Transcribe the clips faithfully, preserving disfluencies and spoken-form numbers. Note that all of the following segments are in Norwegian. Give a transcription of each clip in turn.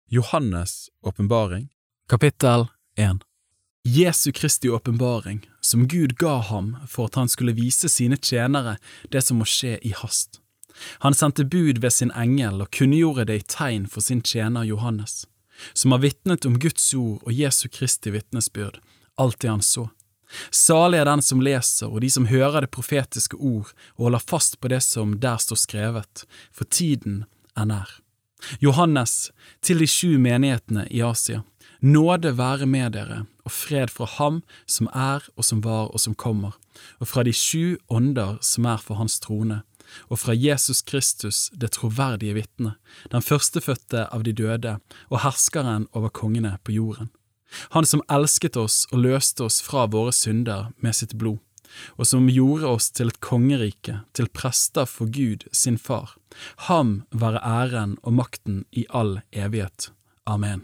Johannes åpenbaring. Kapittel en. Jesu Kristi åpenbaring, som Gud ga ham for at han skulle vise sine tjenere det som må skje i hast. Han sendte bud ved sin engel og kunngjorde det i tegn for sin tjener Johannes, som har vittnet om Guds ord og Jesu Kristi vittnesbyrd, alt det han så. Salig er den som leser og de som hører det profetiske ord og holder fast på det som der står skrevet, for tiden er nær. Johannes, til de sju menighetene i Asia, nåde være med dere, og fred fra ham som er og som var og som kommer, og fra de sju ånder som er for hans trone, og fra Jesus Kristus, det troverdige vittne, den førstefødte av de døde, og herskeren over kongene på jorden. Han som elsket oss og løste oss fra våre synder med sitt blod, og som gjorde oss til et kongerike, til prester for Gud, sin far. Ham være æren og makten i all evighet. Amen.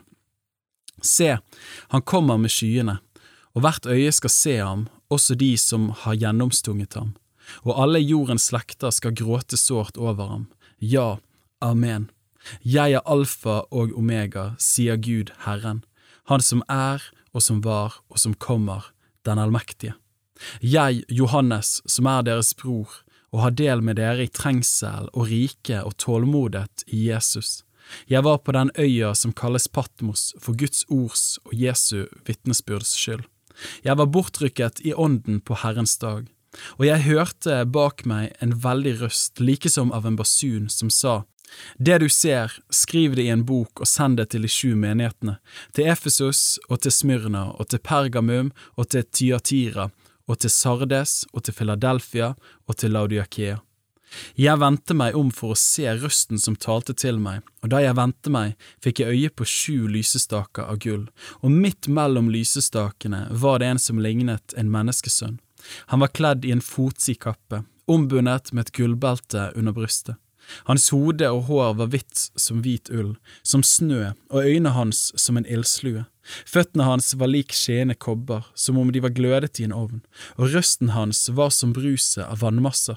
Se, han kommer med skyene, og hvert øye skal se ham, også de som har gjennomstunget ham, og alle jordens slekter skal gråte sårt over ham. Ja, amen. Jeg er alfa og omega, sier Gud Herren, han som er og som var og som kommer, den allmektige. Jeg, Johannes, som er deres bror, og har del med dere i trengsel og rike og tålmodet i Jesus. Jeg var på den øya som kalles Patmos for Guds ords og Jesu vittnesbyrds skyld. Jeg var bortrykket i ånden på Herrens dag, og jeg hørte bak meg en veldig røst, like som av en basun, som sa, «Det du ser, skriv det i en bok og send det til de sju menighetene, til Efesus og til Smyrna og til Pergamum og til Thyatira, og til Sardes, og til Philadelphia, og til Laodikea. Jeg vendte meg om for å se røsten som talte til meg, og da jeg vendte meg, fikk jeg øye på sju lysestaker av gull, og midt mellom lysestakene var det en som lignet en menneskesønn. Han var kledd i en fotsid kappe, ombundet med et gullbelte under brystet. Hans hode og hår var hvitt som hvit ull, som snø, og øynene hans som en ildslue. Føttene hans var lik skjene kobber, som om de var glødet i en ovn, og røsten hans var som bruset av vannmasser.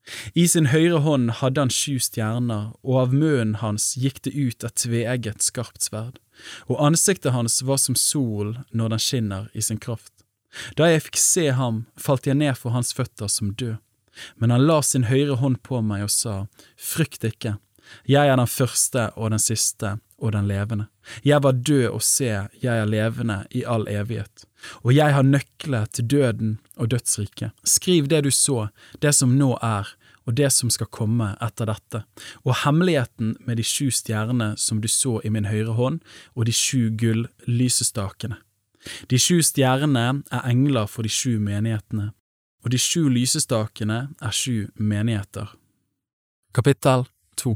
I sin høyre hånd hadde han sju stjerner, og av munnen hans gikk det ut et tveegget skarpt sverd, og ansiktet hans var som sol når den skinner i sin kraft. Da jeg fikk se ham, falt jeg ned for hans føtter som død. Men han la sin høyre hånd på meg og sa, «Frykt ikke, jeg er den første og den siste og den levende. Jeg var død og se, jeg er levende i all evighet. Og jeg har nøkler til døden og dødsriket. Skriv det du så, det som nå er, og det som skal komme etter dette, og hemmeligheten med de sju stjernene som du så i min høyre hånd, og de sju gull lysestakene. De sju stjernene er engler for de sju menighetene, og de sju lysestakene er sju menigheter. Kapittel to.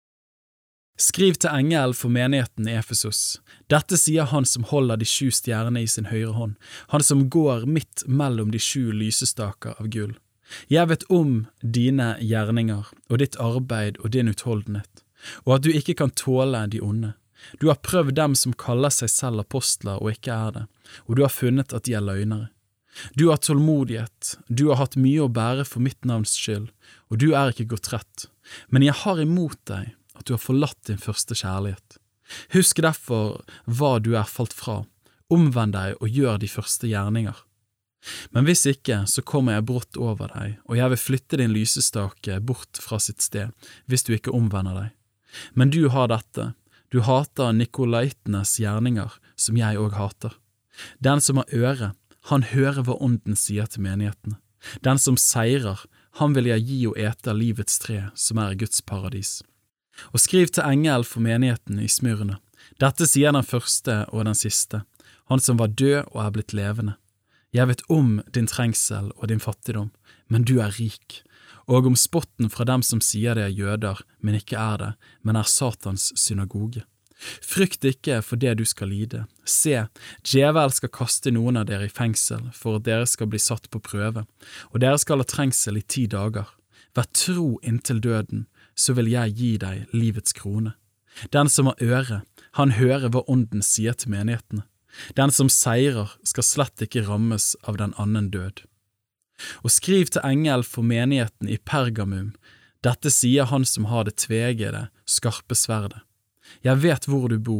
Skriv til engel for menigheten i Efesus. Dette sier han som holder de sju stjernene i sin høyre hånd, han som går midt mellom de sju lysestaker av gull. Jeg vet om dine gjerninger, og ditt arbeid og din utholdenhet, og at du ikke kan tåle de onde. Du har prøvd dem som kaller seg selv apostler og ikke er det, og du har funnet at de er løgnere. Du har tålmodighet, du har hatt mye å bære for mitt navns skyld, og du er ikke gått rett, men jeg har imot deg at du har forlatt din første kjærlighet. Husk derfor hva du er falt fra, omvend deg og gjør de første gjerninger. Men hvis ikke, så kommer jeg brått over deg, og jeg vil flytte din lysestake bort fra sitt sted, hvis du ikke omvender deg. Men du har dette, du hater nikolaitenes gjerninger, som jeg også hater. Den som har øre, han hører hva ånden sier til menighetene. Den som seirer, han vil jeg gi og ete livets tre, som er Guds paradis. Og skriv til engel for menigheten i Smyrna. Dette sier den første og den siste, han som var død og er blitt levende. Jeg vet om din trengsel og din fattigdom, men du er rik, og om spotten fra dem som sier det er jøder, men ikke er det, men er Satans synagoge. Frykt ikke for det du skal lide. Se, djevel skal kaste noen av dere i fengsel for at dere skal bli satt på prøve, og dere skal ha trengsel i ti dager. Vær tro inntil døden, så vil jeg gi deg livets krone. Den som har øre, han hører hva ånden sier til menighetene. Den som seirer skal slett ikke rammes av den annen død. Og skriv til engel for menigheten i Pergamum. Dette sier han som har det tvegede, skarpe sverdet. Jeg vet hvor du bor,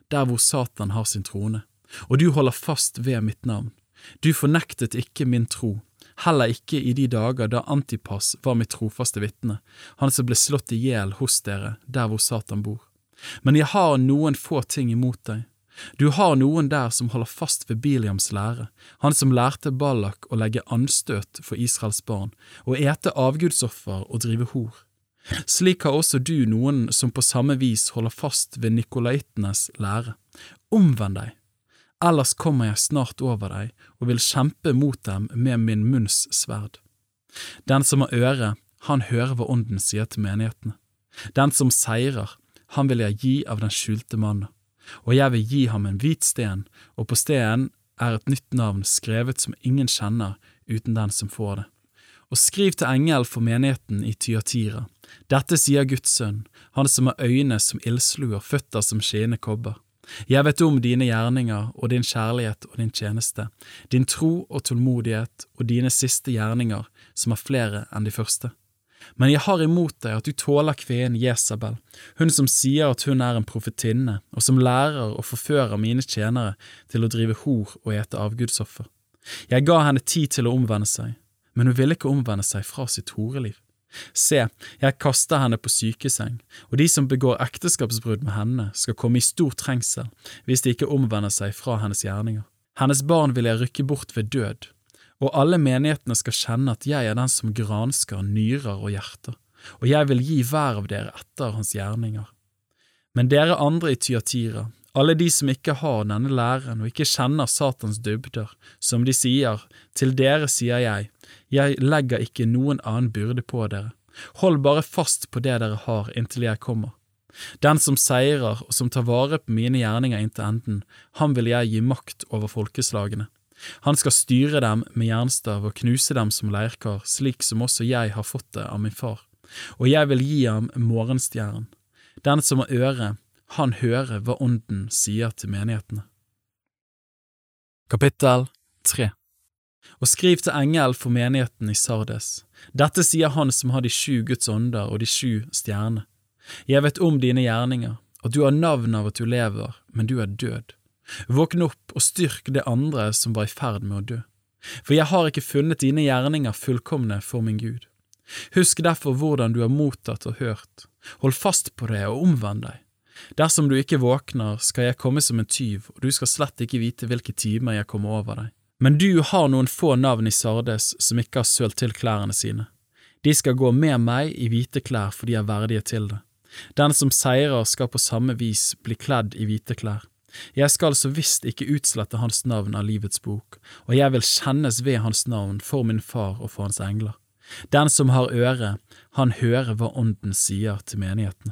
der hvor Satan har sin trone, og du holder fast ved mitt navn. Du fornektet ikke min tro, heller ikke i de dager da Antipas var mitt trofaste vitne, han som ble slått ihjel hos dere, der hvor Satan bor. Men jeg har noen få ting imot deg. Du har noen der som holder fast ved Biliams lære, han som lærte Balak å legge anstøt for Israels barn, og ete avgudsoffer og drive hor. Slik har også du noen som på samme vis holder fast ved Nikolaitenes lære. Omvend deg, ellers kommer jeg snart over deg og vil kjempe mot dem med min munns sverd. Den som har øre, han hører hva ånden sier til menighetene. Den som seirer, han vil jeg gi av den skjulte mannen. Og jeg vil gi ham en hvit sten, og på stenen er et nytt navn skrevet som ingen kjenner uten den som får det. Og skriv til engel for menigheten i Thyatira. Dette sier Guds sønn, han som har øyne som ildslu og føtter som skinnende kobber. Jeg vet om dine gjerninger og din kjærlighet og din tjeneste, din tro og tålmodighet og dine siste gjerninger som er flere enn de første. Men jeg har imot deg at du tåler kvinnen Jesabel, hun som sier at hun er en profetinne, og som lærer og forfører mine tjenere til å drive hor og ete avgudsoffer. Jeg ga henne tid til å omvende seg, men hun ville ikke omvende seg fra sitt horeliv. Se, jeg kaster henne på sykeseng, og de som begår ekteskapsbrudd med henne skal komme i stor trengsel hvis de ikke omvender seg fra hennes gjerninger. Hennes barn vil jeg rykke bort ved død, og alle menighetene skal kjenne at jeg er den som gransker nyrer og hjerter, og jeg vil gi hver av dere etter hans gjerninger. Men dere andre i Thyatira, alle de som ikke har denne læren og ikke kjenner Satans dybder, som de sier, til dere sier jeg, jeg legger ikke noen annen byrde på dere. Hold bare fast på det dere har inntil jeg kommer. Den som seirer og som tar vare på mine gjerninger inntil enden, han vil jeg gi makt over folkeslagene. Han skal styre dem med jernstav og knuse dem som leirkar, slik som også jeg har fått det av min far. Og jeg vil gi ham morgenstjernen. Den som har øre, han hører hva ånden sier til menighetene. Kapittel tre. Og skriv til engel for menigheten i Sardes. Dette sier han som har de sju Guds ånder og de sju stjerner. Jeg vet om dine gjerninger, at du har navn av at du lever, men du er død. Våkn opp og styrk det andre som var i ferd med å dø. For jeg har ikke funnet dine gjerninger fullkomne for min Gud. Husk derfor hvordan du har mottatt og hørt. Hold fast på det og omvend deg. Dersom du ikke våkner, skal jeg komme som en tyv, og du skal slett ikke vite hvilke timer jeg kommer over deg. Men du har noen få navn i Sardes som ikke har sølt til klærne sine. De skal gå med meg i hvite klær, for de er verdige til det. Den som seirer skal på samme vis bli kledd i hvite klær. Jeg skal så visst ikke utslette hans navn av livets bok, og jeg vil kjennes ved hans navn for min far og for hans engler. Den som har øre, han hører hva ånden sier til menighetene.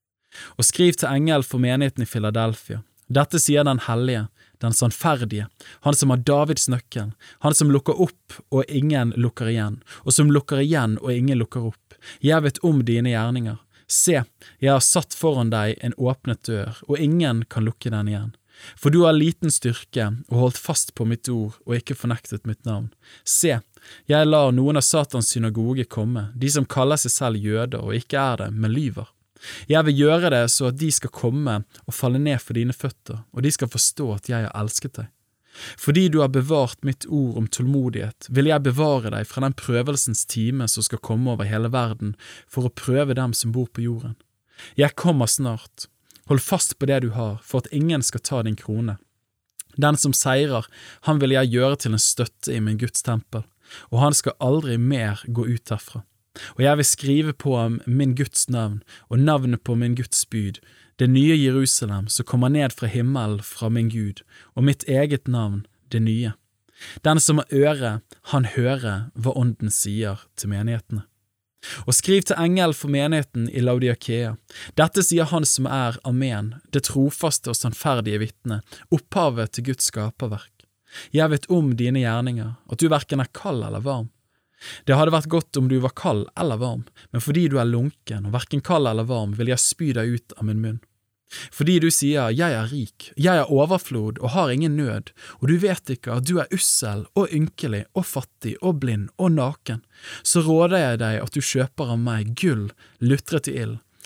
Og skriv til engel for menigheten i Philadelphia. Dette sier den hellige, den sannferdige, han som har Davids nøkkel, han som lukker opp og ingen lukker igjen, og som lukker igjen og ingen lukker opp. Jeg vet om dine gjerninger. Se, jeg har satt foran deg en åpnet dør, og ingen kan lukke den igjen. For du har liten styrke og holdt fast på mitt ord og ikke fornektet mitt navn. Se, jeg lar noen av Satans synagoge komme, de som kaller seg selv jøder og ikke er det, men lyver. Jeg vil gjøre det så at de skal komme og falle ned for dine føtter, og de skal forstå at jeg har elsket deg. Fordi du har bevart mitt ord om tålmodighet, vil jeg bevare deg fra den prøvelsens time som skal komme over hele verden for å prøve dem som bor på jorden. Jeg kommer snart. Hold fast på det du har, for at ingen skal ta din krone. Den som seirer, han vil jeg gjøre til en støtte i min Guds tempel, og han skal aldri mer gå ut herfra. Og jeg vil skrive på ham min Guds navn, og navnet på min Guds byd, det nye Jerusalem som kommer ned fra himmelen fra min Gud, og mitt eget navn, det nye. Den som har øre, han hører hva ånden sier til menighetene. Og skriv til engel for menigheten i Laodikea. Dette sier han som er Amen, det trofaste og sannferdige vitne, opphavet til Guds skaperverk. Jeg vet om dine gjerninger, at du hverken er kald eller varm. Det hadde vært godt om du var kald eller varm, men fordi du er lunken og hverken kald eller varm, vil jeg spy deg ut av min munn. Fordi du sier, jeg er rik, jeg er overflod og har ingen nød, og du vet ikke at du er ussel og ynkelig og fattig og blind og naken, så råder jeg deg at du kjøper av meg gull, lutret i ild,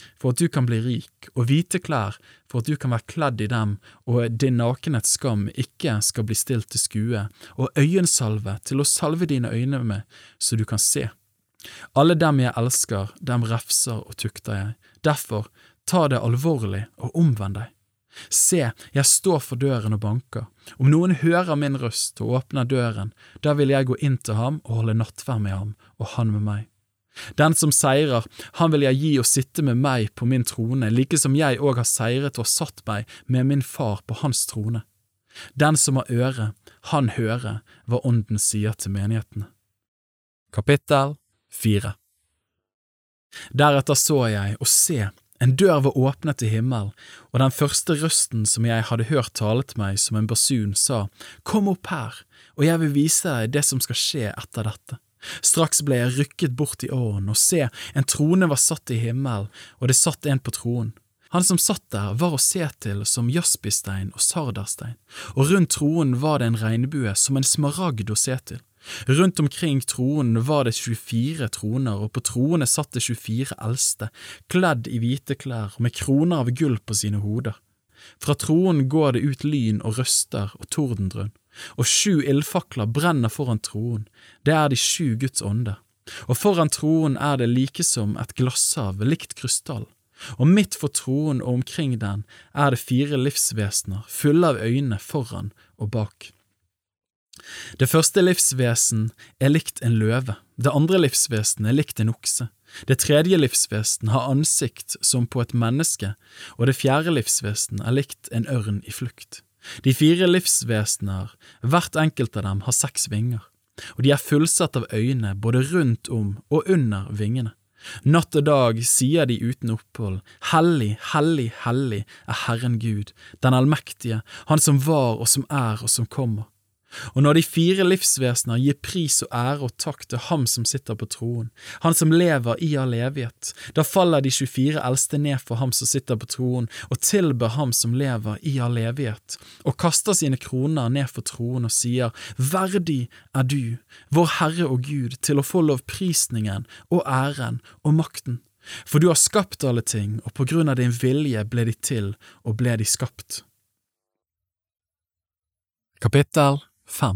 for at du kan bli rik, og hvite klær for at du kan være kledd i dem, og din nakenhets skam ikke skal bli stilt til skue, og øyensalve til å salve dine øyne med, så du kan se. Alle dem jeg elsker, dem refser og tukter jeg. Derfor, ta det alvorlig og omvend deg. Se, jeg står for døren og banker. Om noen hører min røst og åpner døren, da vil jeg gå inn til ham og holde nattverd med ham, og han med meg. Den som seirer, han vil jeg gi å sitte med meg på min trone, like som jeg også har seiret og satt meg med min far på hans trone. Den som har øre, han hører hva ånden sier til menighetene. Kapittel fire. Deretter så jeg, og se, en dør var åpnet i himmel, og den første røsten som jeg hadde hørt talet meg som en basun sa, «Kom opp her, og jeg vil vise deg det som skal skje etter dette.» Straks ble jeg rykket bort i åren, og se, en trone var satt i himmel, og det satt en på tronen. Han som satt der var å se til som jaspistein og sarderstein, og rundt tronen var det en regnbue som en smaragd å se til. Rundt omkring tronen var det tjuefire troner, og på troene satt det tjuefire eldste, kledd i hvite klær og med kroner av gull på sine hoder. Fra tronen går det ut lyn og røster og tordendrønn, og sju ildfakler brenner foran tronen, det er de sju Guds ånder. Og foran tronen er det like som et glasshav likt krystall, og midt for tronen og omkring den er det fire livsvesener, fulle av øyne foran og bak. Det første livsvesen er likt en løve, det andre livsvesen er likt en okse, det tredje livsvesen har ansikt som på et menneske, og det fjerde livsvesen er likt en ørn i flukt. De fire livsvesener, hvert enkelt av dem har seks vinger, og de er fullsatt av øyne både rundt om og under vingene. Natt og dag sier de uten opphold, «Hellig, hellig, hellig er Herren Gud, den allmektige, han som var og som er og som kommer.» Og når de fire livsvesener gir pris og ære og takk til ham som sitter på tronen, han som lever i all evighet, da faller de tjuefire eldste ned for ham som sitter på tronen, og tilber ham som lever i all evighet, og kaster sine kroner ned for tronen og sier, «Verdig er du, vår Herre og Gud, til å få lovprisningen og æren og makten, for du har skapt alle ting, og på grunn av din vilje ble de til og ble de skapt.» Kapittel fem.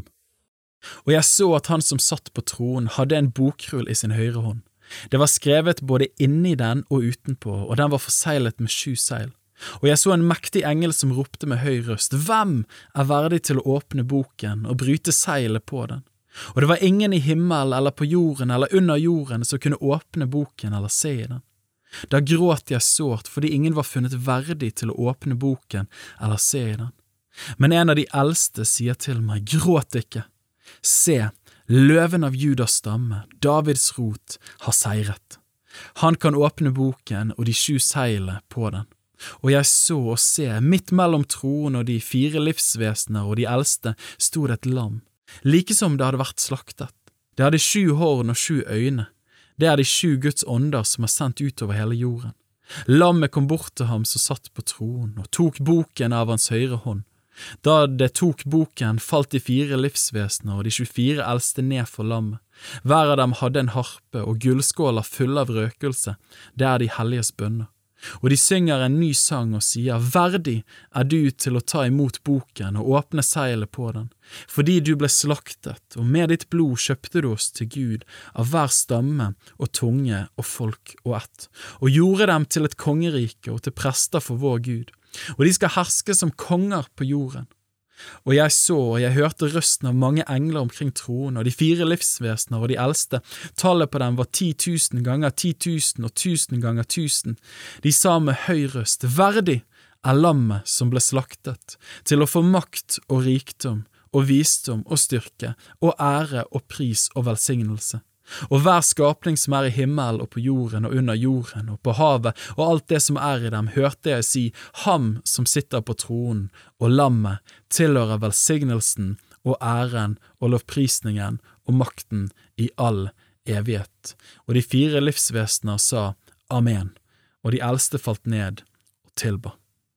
Og jeg så at han som satt på tronen hadde en bokrull i sin høyre hånd. Det var skrevet både inni den og utenpå, og den var forseglet med sju seil. Og jeg så en mektig engel som ropte med høy røst, «Hvem er verdig til å åpne boken og bryte seilet på den?» Og det var ingen i himmel eller på jorden eller under jorden som kunne åpne boken eller se i den. Da gråt jeg sårt fordi ingen var funnet verdig til å åpne boken eller se i den. Men en av de eldste sier til meg, gråt ikke. Se, løven av Judas stamme, Davids rot, har seiret. Han kan åpne boken og de sju seilene på den. Og jeg så og se, midt mellom tronen og de fire livsvesener og de eldste stod et lam, like som det hadde vært slaktet. Det hadde sju horn og sju øyne. Det er de sju Guds ånder som er sendt ut over hele jorden. Lammet kom bort til ham som satt på tronen og tok boken av hans høyre hånd. Da det tok boken, falt de fire livsvesener og de tjuefire eldste ned for lammet. Hver av dem hadde en harpe og gullskåler fulle av røkelse, det er de helliges bønner. Og de synger en ny sang og sier, «Verdig er du til å ta imot boken og åpne seilet på den, fordi du ble slaktet, og med ditt blod kjøpte du oss til Gud av hver stamme og tunge og folk og ett, og gjorde dem til et kongerike og til prester for vår Gud. Og de skal herske som konger på jorden. Og jeg så, og jeg hørte røsten av mange engler omkring tronen, og de fire livsvesener og de eldste, tallet på dem var ti tusen ganger ti tusen og tusen ganger tusen. De sa med høy røst, verdig er lammet som ble slaktet, til å få makt og rikdom, og visdom og styrke, og ære og pris og velsignelse. Og hver skapning som er i himmel og på jorden og under jorden og på havet og alt det som er i dem, hørte jeg si, ham som sitter på tronen og lammet tilhører velsignelsen og æren og lovprisningen og makten i all evighet. Og de fire livsvesener sa, Amen, og de eldste falt ned og tilba.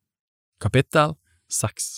Kapittel seks.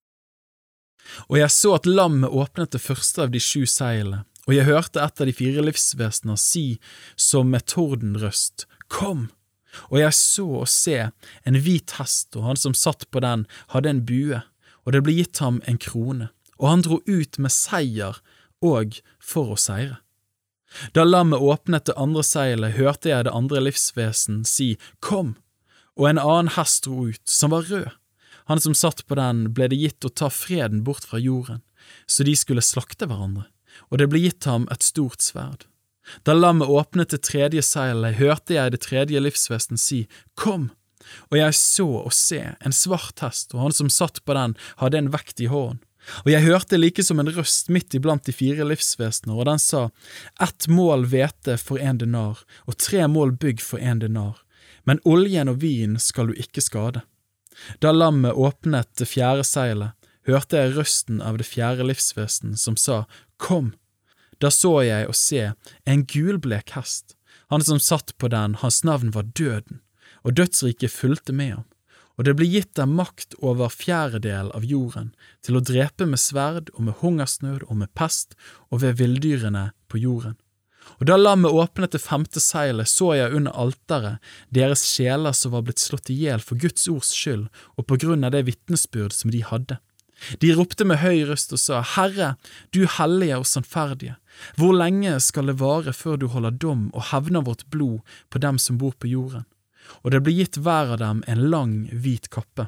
Og jeg så at lammet åpnet det første av de sju seilene, og jeg hørte et av de fire livsvesener si som med tordenrøst, «Kom!» Og jeg så og se en hvit hest, og han som satt på den hadde en bue, og det ble gitt ham en krone, og han dro ut med seier og for å seire. Da lammet åpnet det andre seilet, hørte jeg det andre livsvesen si, «Kom!» Og en annen hest dro ut, som var rød. Han som satt på den ble det gitt å ta freden bort fra jorden, så de skulle slakte hverandre, og det ble gitt ham et stort sverd. Da lammet åpnet det tredje seilet, hørte jeg det tredje livsvesen si, «Kom!» Og jeg så og se en svart hest, og han som satt på den hadde en vekt i hånden. Og jeg hørte like som en røst midt iblant de fire livsvesener, og den sa, «Ett mål hvete for en denar, og tre mål bygg for en denar, men oljen og vin skal du ikke skade.» Da lammet åpnet det fjerde seilet, hørte jeg røsten av det fjerde livsvesen som sa, «Kom!» Da så jeg og se en gulblek hest. Han som satt på den, hans navn var Døden, og dødsriket fulgte med ham. Og det ble gitt dem makt over fjerdedel av jorden, til å drepe med sverd og med hungersnød og med pest og ved vilddyrene på jorden. Og da lammet åpnet det femte seilet, så jeg under alteret deres sjeler som var blitt slått ihjel for Guds ords skyld og på grunn av det vitnesbyrd som de hadde. De ropte med høy røst og sa, «Herre, du hellige og sannferdige, hvor lenge skal det vare før du holder dom og hevner vårt blod på dem som bor på jorden?» Og det ble gitt hver av dem en lang, hvit kappe.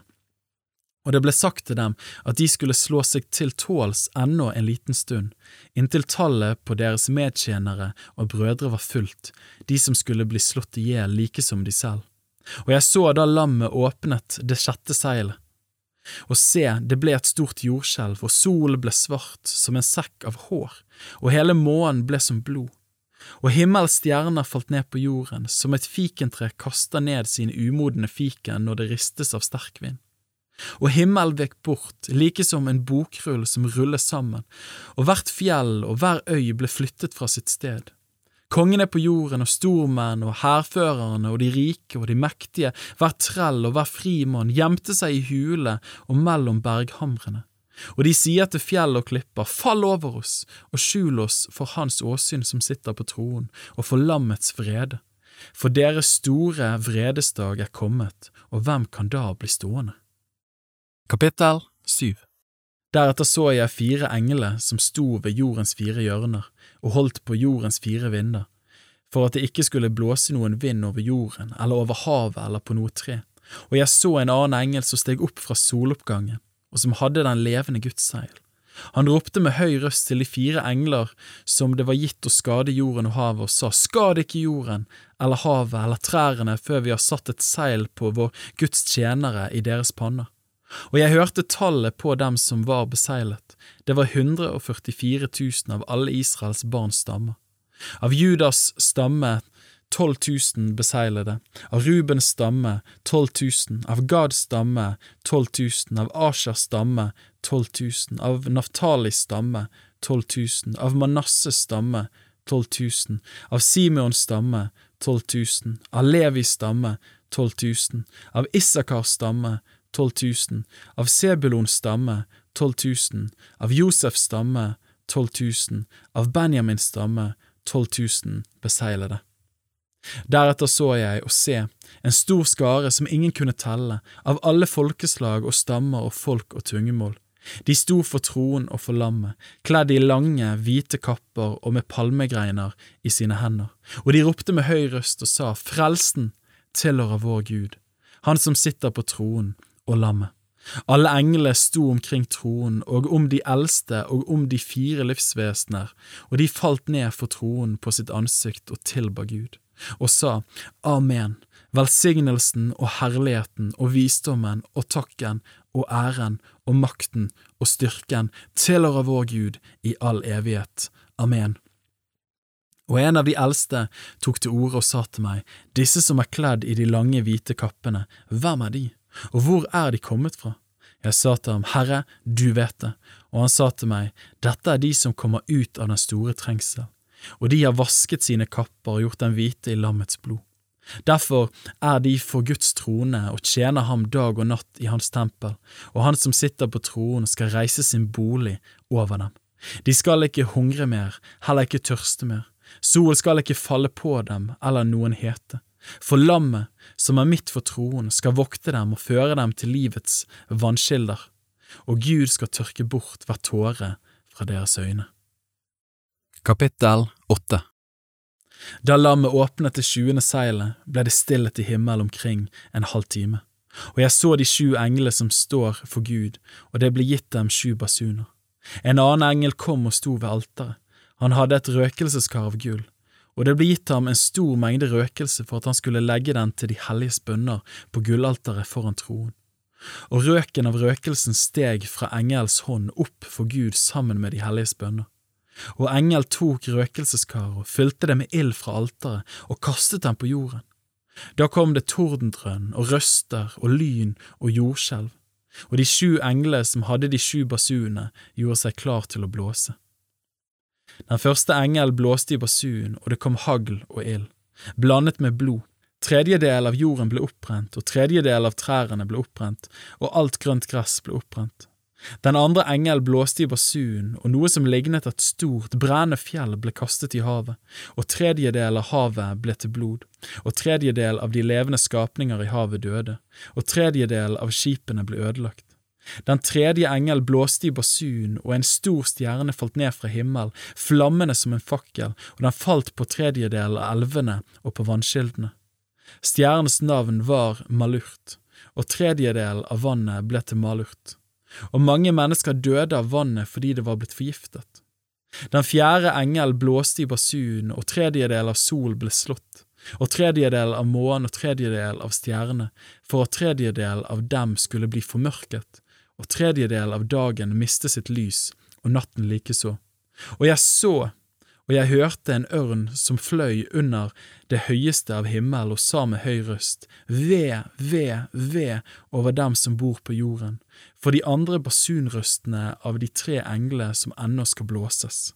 Og det ble sagt til dem at de skulle slå seg til tåls ennå en liten stund, inntil tallet på deres medtjenere og brødre var fullt, de som skulle bli slått ihjel like som de selv. Og jeg så da lammet åpnet det sjette seilet. Og se, det ble et stort jordskjelv, og solen ble svart som en sekk av hår, og hele månen ble som blod. Og himmels stjerner falt ned på jorden, som et fikentre kaster ned sine umodne fiken når det ristes av sterk vind. Og himmel vek bort, like som en bokrull som ruller sammen, og hvert fjell og hver øy ble flyttet fra sitt sted. Kongene på jorden og stormenn og hærførerne og de rike og de mektige, hver trell og hver frimann gjemte seg i hule og mellom berghamrene. Og de sier til fjell og klipper, fall over oss og skjul oss for hans åsyn som sitter på troen og for lammets vrede. For deres store vredesdag er kommet, og hvem kan da bli stående? Kapittel syv. Deretter så jeg fire engler som sto ved jordens fire hjørner og holdt på jordens fire vinder, for at det ikke skulle blåse noen vind over jorden eller over havet eller på noe tre. Og jeg så en annen engel som steg opp fra soloppgangen, og som hadde den levende Guds seil. Han ropte med høy røst til de fire engler som det var gitt å skade jorden og havet, og sa, skad ikke jorden, eller havet, eller trærne, før vi har satt et seil på vår Guds tjenere i deres panner. Og jeg hørte tallet på dem som var beseilet. Det var hundre og førtifire tusen av alle Israels barns stammer. Av Judas stamme tolv tusen beseilede, av Rubens stamme tolv tusen, av Gads stamme tolv tusen, av Ashers stamme tolv tusen, av Naftalis stamme tolv tusen, av Manasses stamme tolv tusen, av Simeons stamme tolv tusen, av Levis stamme tolv tusen, av Issakars stamme tolv tusen, av Sebulons stamme tolv tusen, av Josefs stamme tolv tusen, av Benjamins stamme tolv tusen beseilede. Deretter så jeg og se en stor skare som ingen kunne telle, av alle folkeslag og stammer og folk og tungemål. De sto for troen og for lammet, kledd i lange, hvite kapper og med palmegreiner i sine hender. Og de ropte med høy røst og sa, frelsen tilhører vår Gud, han som sitter på troen og lammet. Alle englene sto omkring troen og om de eldste og om de fire livsvesener, og de falt ned for troen på sitt ansikt og tilba Gud, og sa, Amen, velsignelsen og herligheten og visdommen og takken og æren og makten og styrken tilhører vår Gud i all evighet. Amen. Og en av de eldste tok til orde og sa til meg, disse som er kledd i de lange hvite kappene, hvem er de? Og hvor er de kommet fra? Jeg sa til ham, Herre, du vet det. Og han sa til meg, dette er de som kommer ut av den store trengsel, og de har vasket sine kapper og gjort dem hvite i lammets blod. Derfor er de for Guds trone og tjener ham dag og natt i hans tempel, og han som sitter på tronen skal reise sin bolig over dem. De skal ikke hungre mer, heller ikke tørste mer. Sol skal ikke falle på dem eller noen hete, for lammet, som er midt for troen, skal vokte dem og føre dem til livets vannskilder, og Gud skal tørke bort hver tåre fra deres øyne. Kapittel åtte. Da lammet åpnet det sjuende seilet, ble det stillhet i himmel omkring en halv time, og jeg så de sju englene som står for Gud, og det ble gitt dem sju basuner. En annen engel kom og sto ved alteret. Han hadde et røkelseskar av gull, og det ble gitt ham en stor mengde røkelse for at han skulle legge den til de helliges bønner på gullalteret foran troen. Og røken av røkelsen steg fra engels hånd opp for Gud sammen med de helliges bønner. Og engel tok røkelseskaret og fylte det med ild fra alteret og kastet den på jorden. Da kom det tordendrønn og røster og lyn og jordskjelv, og de sju englene som hadde de sju basunene gjorde seg klar til å blåse. Den første engel blåste i basun, og det kom hagl og ild, blandet med blod. Tredje del av jorden ble oppbrent, og tredje del av trærne ble oppbrent, og alt grønt gress ble oppbrent. Den andre engel blåste i basun, og noe som lignet et stort, brennende fjell ble kastet i havet, og tredje del av havet ble til blod, og tredje del av de levende skapninger i havet døde, og tredje del av skipene ble ødelagt. Den tredje engel blåste i basun, og en stor stjerne falt ned fra himmel, flammende som en fakkel, og den falt på tredje del av elvene og på vannskildene. Stjernens navn var Malurt, og tredje del av vannet ble til Malurt. Og mange mennesker døde av vannet fordi det var blitt forgiftet. Den fjerde engel blåste i basun, og tredje del av sol ble slått, og tredje del av månen og tredje del av stjerne, for at tredje del av dem skulle bli formørket, og tredje del av dagen miste sitt lys, og natten likeså. Og jeg så, og jeg hørte en ørn som fløy under det høyeste av himmel og sa med høy røst, ve, ve, ve over dem som bor på jorden, for de andre basunrøstene av de tre englene som ennå skal blåses.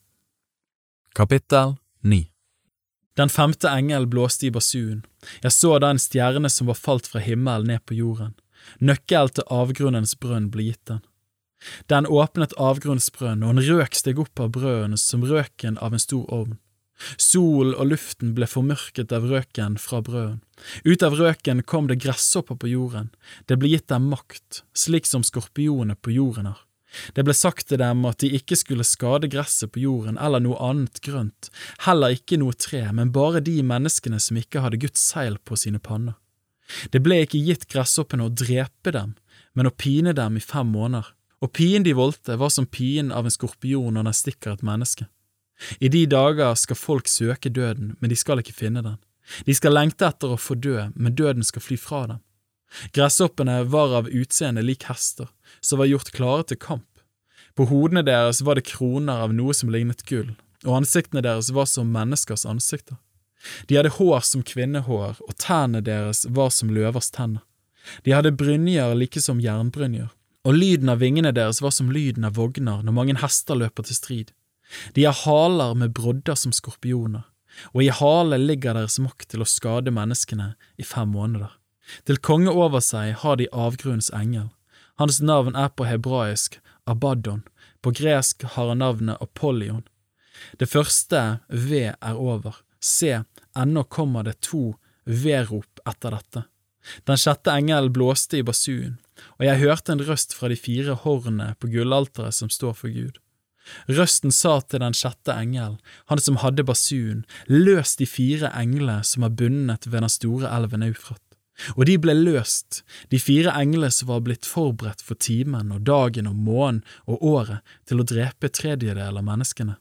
Kapittel ni. Den femte engel blåste i basun. Jeg så da en stjerne som var falt fra himmelen ned på jorden. Nøkkel til avgrunnens brønn ble gitt den. Den åpnet avgrunnens brønn, og en røk steg opp av brønnen som røken av en stor ovn. Sol og luften ble formørket av røken fra brønnen. Ut av røken kom det gresshopper på jorden. Det ble gitt dem makt, slik som skorpioner på jorden har. Det ble sagt til dem at de ikke skulle skade gresset på jorden eller noe annet grønt, heller ikke noe tre, men bare de menneskene som ikke hadde Guds seil på sine panner. Det ble ikke gitt gresshoppene å drepe dem, men å pine dem i fem måneder. Og pien de voldte var som pien av en skorpion når den stikker et menneske. I de dager skal folk søke døden, men de skal ikke finne den. De skal lengte etter å få dø, men døden skal fly fra dem. Gresshoppene var av utseende lik hester, som var gjort klare til kamp. På hodene deres var det kroner av noe som lignet gull, og ansiktene deres var som menneskers ansikter. De hadde hår som kvinnehår, og tennene deres var som løvers tenner. De hadde brynjer like som jernbrynjer, og lyden av vingene deres var som lyden av vogner når mange hester løper til strid. De har haler med brodder som skorpioner, og i hale ligger deres makt til å skade menneskene i fem måneder. Til konge over seg har de avgrunnens engel. Hans navn er på hebraisk Abaddon, på gresk har han navnet Apollyon. Det første V er over. Se, ennå kommer det to V-rop etter dette. Den sjette engel blåste i basun, og jeg hørte en røst fra de fire hornene på gullalteret som står for Gud. Røsten sa til den sjette engel, han som hadde basun, løs de fire englene som er bundet ved den store elven Eufrat. Og de ble løst, de fire englene som var blitt forberedt for timen og dagen og månen og året til å drepe tredjedel av menneskene.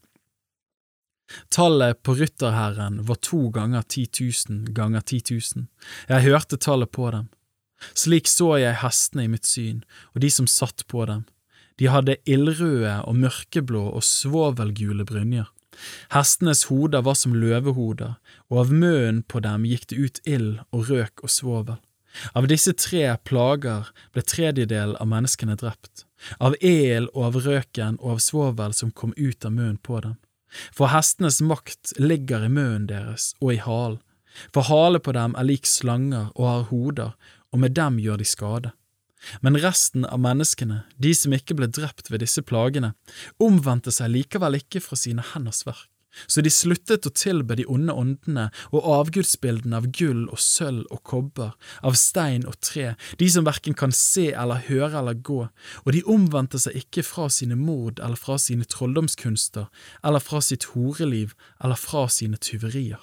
Tallet på rytterherren var to ganger ti tusen ganger ti tusen. Jeg hørte tallet på dem. Slik så jeg hestene i mitt syn, og de som satt på dem. De hadde ildrøde og mørkeblå og svovelgule brynjer. Hestenes hoder var som løvehoder, og av møen på dem gikk det ut ild og røk og svovel. Av disse tre plager ble tredjedel av menneskene drept, av el og av røken og av svovel som kom ut av møen på dem. For hestenes makt ligger i møen deres og i halen, for hale på dem er lik slanger og har hoder, og med dem gjør de skade. Men resten av menneskene, de som ikke ble drept ved disse plagene, omvendte seg likevel ikke fra sine henders verk, Så de sluttet å tilbe de onde åndene og avgudsbildene av gull og sølv og kobber, av stein og tre, de som hverken kan se eller høre eller gå, og de omvendte seg ikke fra sine mord eller fra sine trolldomskunster, eller fra sitt horeliv eller fra sine tyverier.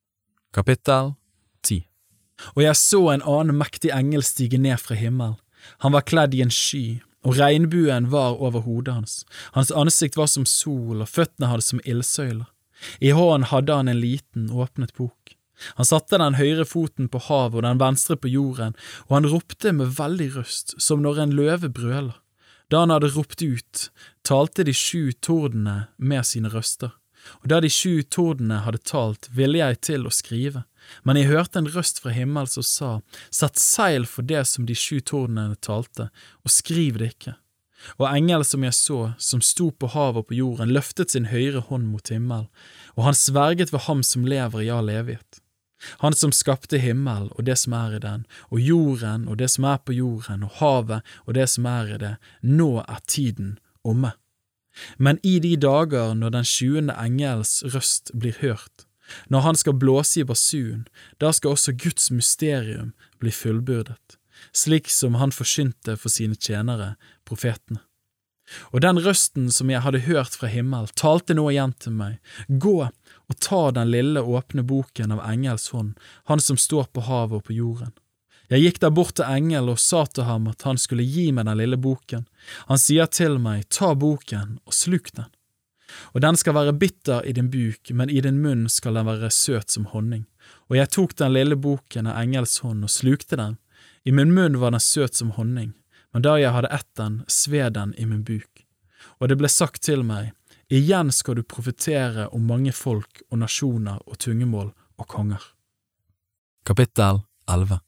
Kapittel ti. Og jeg så en annen mektig engel stige ned fra himmel. Han var kledd i en sky, og regnbuen var over hodet hans. Hans ansikt var som sol, og føttene hadde som ildsøyler. I hånden hadde han en liten, åpnet bok. Han satte den høyre foten på havet og den venstre på jorden, og han ropte med veldig røst, som når en løve brøler. Da han hadde ropt ut, talte de sju tordene med sine røster. Og da de sju tordene hadde talt, ville jeg til å skrive. Men jeg hørte en røst fra himmelen som sa, sett seil for det som de sju tordene talte, og skriv det ikke. Og engelen som jeg så, som sto på havet og på jorden, løftet sin høyre hånd mot himmelen, og han sverget ved ham som lever i all evighet. Han som skapte himmel og det som er i den, og jorden og det som er på jorden, og havet og det som er i det, nå er tiden omme. Men i de dager når den sjuende engels røst blir hørt, når han skal blåse i basun, da skal også Guds mysterium bli fullbyrdet, slik som han forsynte for sine tjenere, profetene. Og den røsten som jeg hadde hørt fra himmel, talte nå igjen til meg, gå og ta den lille åpne boken av engels hånd, han som står på havet og på jorden. Jeg gikk der bort til engel og sa til ham at han skulle gi meg den lille boken. Han sier til meg, ta boken og sluk den. Og den skal være bitter i din buk, men i din munn skal den være søt som honning. Og jeg tok den lille boken av engels hånd og slukte den. I min munn var den søt som honning, men da jeg hadde ett den, sved den i min buk. Og det ble sagt til meg, igjen skal du profetere om mange folk og nasjoner og tungemål og konger. Kapittel elleve.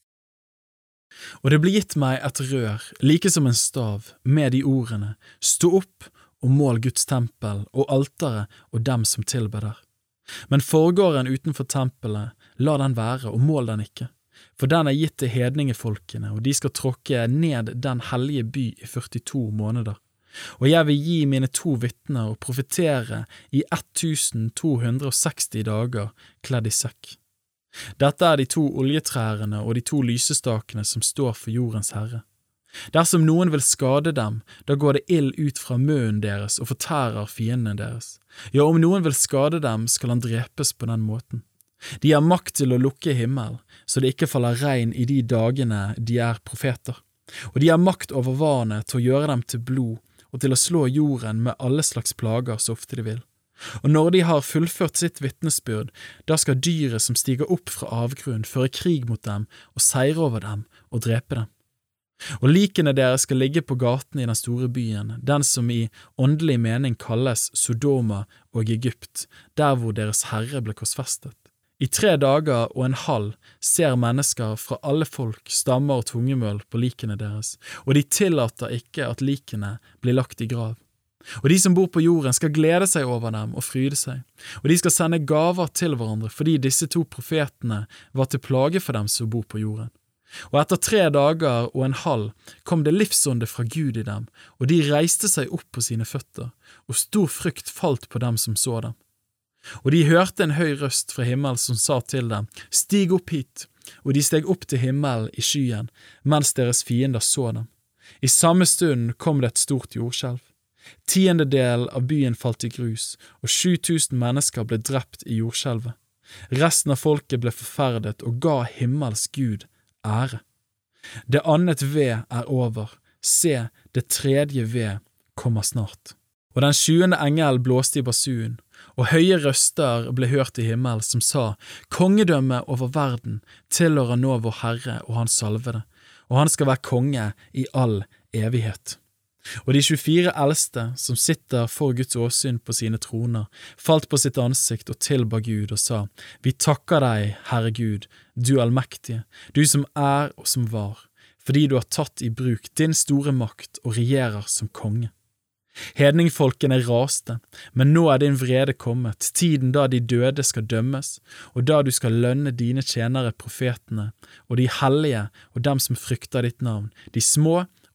Og det ble gitt meg et rør, like som en stav, med de ordene, stå opp og mål Guds tempel og alteret og dem som tilber der. Men forgården utenfor tempelet, la den være og mål den ikke, for den er gitt til hedningefolkene, og de skal tråkke ned den hellige by i førtito måneder. Og jeg vil gi mine to vittner og profetere i tusen to hundre og seksti dager kledd i sekk. Dette er de to oljetrærene og de to lysestakene som står for jordens herre. Dersom noen vil skade dem, da går det ild ut fra munnen deres og fortærer fiendene deres. Ja, om noen vil skade dem, skal han drepes på den måten. De har makt til å lukke himmel, så det ikke faller regn i de dagene de er profeter. Og de har makt over vannet til å gjøre dem til blod, og til å slå jorden med alle slags plager så ofte de vil. Og når de har fullført sitt vittnesbyrd, da skal dyret som stiger opp fra avgrunn føre krig mot dem og seire over dem og drepe dem. Og likene deres skal ligge på gaten i den store byen, den som i åndelig mening kalles Sodoma og Egypt, der hvor deres herre ble korsfestet. I tre dager og en halv ser mennesker fra alle folk, stammer og tungemål på likene deres, og de tillater ikke at likene blir lagt i grav. Og de som bor på jorden skal glede seg over dem og fryde seg, og de skal sende gaver til hverandre fordi disse to profetene var til plage for dem som bor på jorden. Og etter tre dager og en halv kom det livsånde fra Gud i dem, og de reiste seg opp på sine føtter, og stor frykt falt på dem som så dem. Og de hørte en høy røst fra himmelen som sa til dem, stig opp hit, og de steg opp til himmelen i skyen, mens deres fiender så dem. I samme stund kom det et stort jordskjelv. Tiende del av byen falt i grus, og sju tusen mennesker ble drept i jordskjelvet. Resten av folket ble forferdet og ga himmels Gud ære. Det annet ved er over, se, det tredje ved kommer snart. Og den sjuende engel blåste i basun, og høye røster ble hørt i himmel som sa, kongedømme over verden tilhører nå vår Herre og hans salvede, og han skal være konge i all evighet. Og de tjuefire eldste som sitter for Guds åsyn på sine troner, falt på sitt ansikt og tilba Gud og sa, vi takker deg, Herre Gud, du allmektige, du som er og som var, fordi du har tatt i bruk din store makt og regjerer som konge. Hedningfolkene raste, men nå er din vrede kommet, tiden da de døde skal dømmes, og da du skal lønne dine tjenere profetene, og de hellige og dem som frykter ditt navn, de små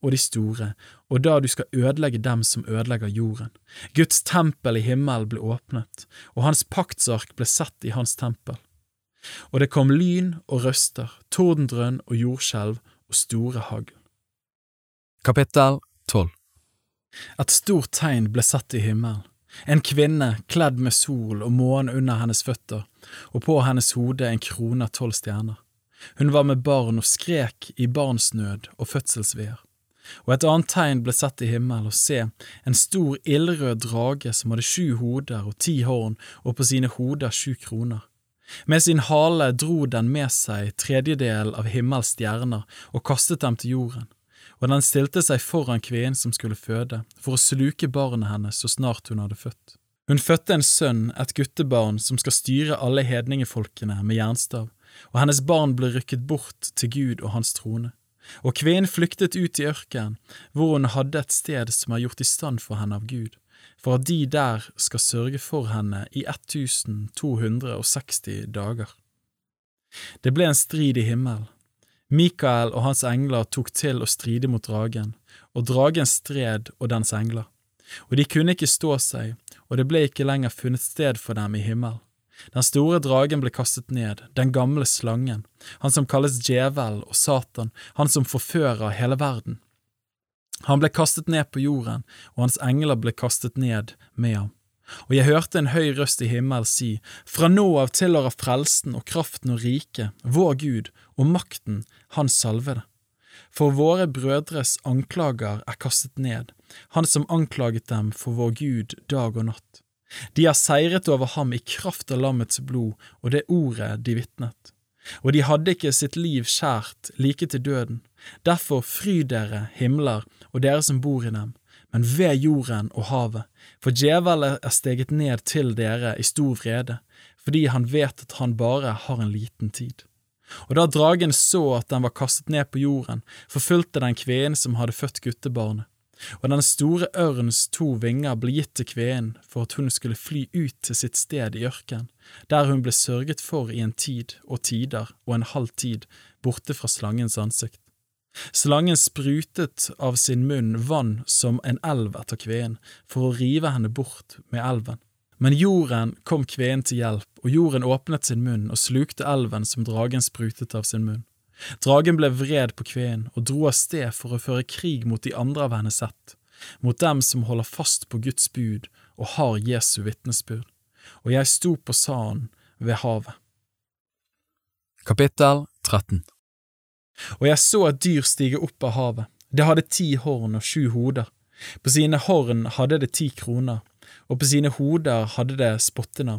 og de store, og da du skal ødelegge dem som ødelegger jorden. Guds tempel i himmelen ble åpnet, og hans paktsark ble sett i hans tempel. Og det kom lyn og røster, tordendrønn og jordskjelv og store hagl. Kapittel tolv. Et stort tegn ble sett i himmelen. En kvinne kledd med sol og månen under hennes føtter, og på hennes hode en krone av tolv stjerner. Hun var med barn og skrek i barnsnød og fødselsveer. Og et annet tegn ble sett i himmelen, og se, en stor ildrød drage som hadde sju hoder og ti horn, og på sine hoder sju kroner. Med sin hale dro den med seg tredjedel av himmels stjerner og kastet dem til jorden. Og den stilte seg foran kvinnen som skulle føde, for å sluke barnet hennes så snart hun hadde født. Hun fødte en sønn, et guttebarn, som skal styre alle hedningefolkene med jernstav, og hennes barn ble rykket bort til Gud og hans trone. Og kvinnen flyktet ut i ørkenen, hvor hun hadde et sted som er gjort i stand for henne av Gud, for at de der skal sørge for henne i tusen to hundre og seksti dager. Det ble en strid i himmelen. Mikael og hans engler tok til å stride mot dragen, og dragen stred og dens engler. Og de kunne ikke stå seg, og det ble ikke lenger funnet sted for dem i himmel. Den store dragen ble kastet ned, den gamle slangen, han som kalles djevel og Satan, han som forfører hele verden. Han ble kastet ned på jorden, og hans engler ble kastet ned med ham. Og jeg hørte en høy røst i himmelen si, fra nå av tilhører frelsen og kraften og rike, vår Gud, og makten, han salvede. For våre brødres anklager er kastet ned, han som anklaget dem for vår Gud dag og natt. De har seiret over ham i kraft av lammets blod, og det ordet de vittnet. Og de hadde ikke sitt liv skjært like til døden. Derfor fry dere, himler, og dere som bor i dem, men ved jorden og havet, for djevelen er steget ned til dere i stor vrede, fordi han vet at han bare har en liten tid. Og da dragen så at den var kastet ned på jorden, forfulgte den kvinnen som hadde født guttebarnet. Og den store ørns to vinger ble gitt til kvinnen for at hun skulle fly ut til sitt sted i ørken, der hun ble sørget for i en tid og tider og en halv tid borte fra slangens ansikt. Slangen sprutet av sin munn vann som en elv etter kvinnen, for å rive henne bort med elven. Men jorden kom kvinnen til hjelp, og jorden åpnet sin munn og slukte elven som dragen sprutet av sin munn. Dragen ble vred på kvinnen og dro av sted for å føre krig mot de andre av hennes ett, mot dem som holder fast på Guds bud og har Jesu vitnesbyrd. Og jeg sto på sanden ved havet. Kapittel tretten. Og jeg så et dyr stige opp av havet. Det hadde ti horn og sju hoder. På sine horn hadde det ti kroner, og på sine hoder hadde det spottenavn.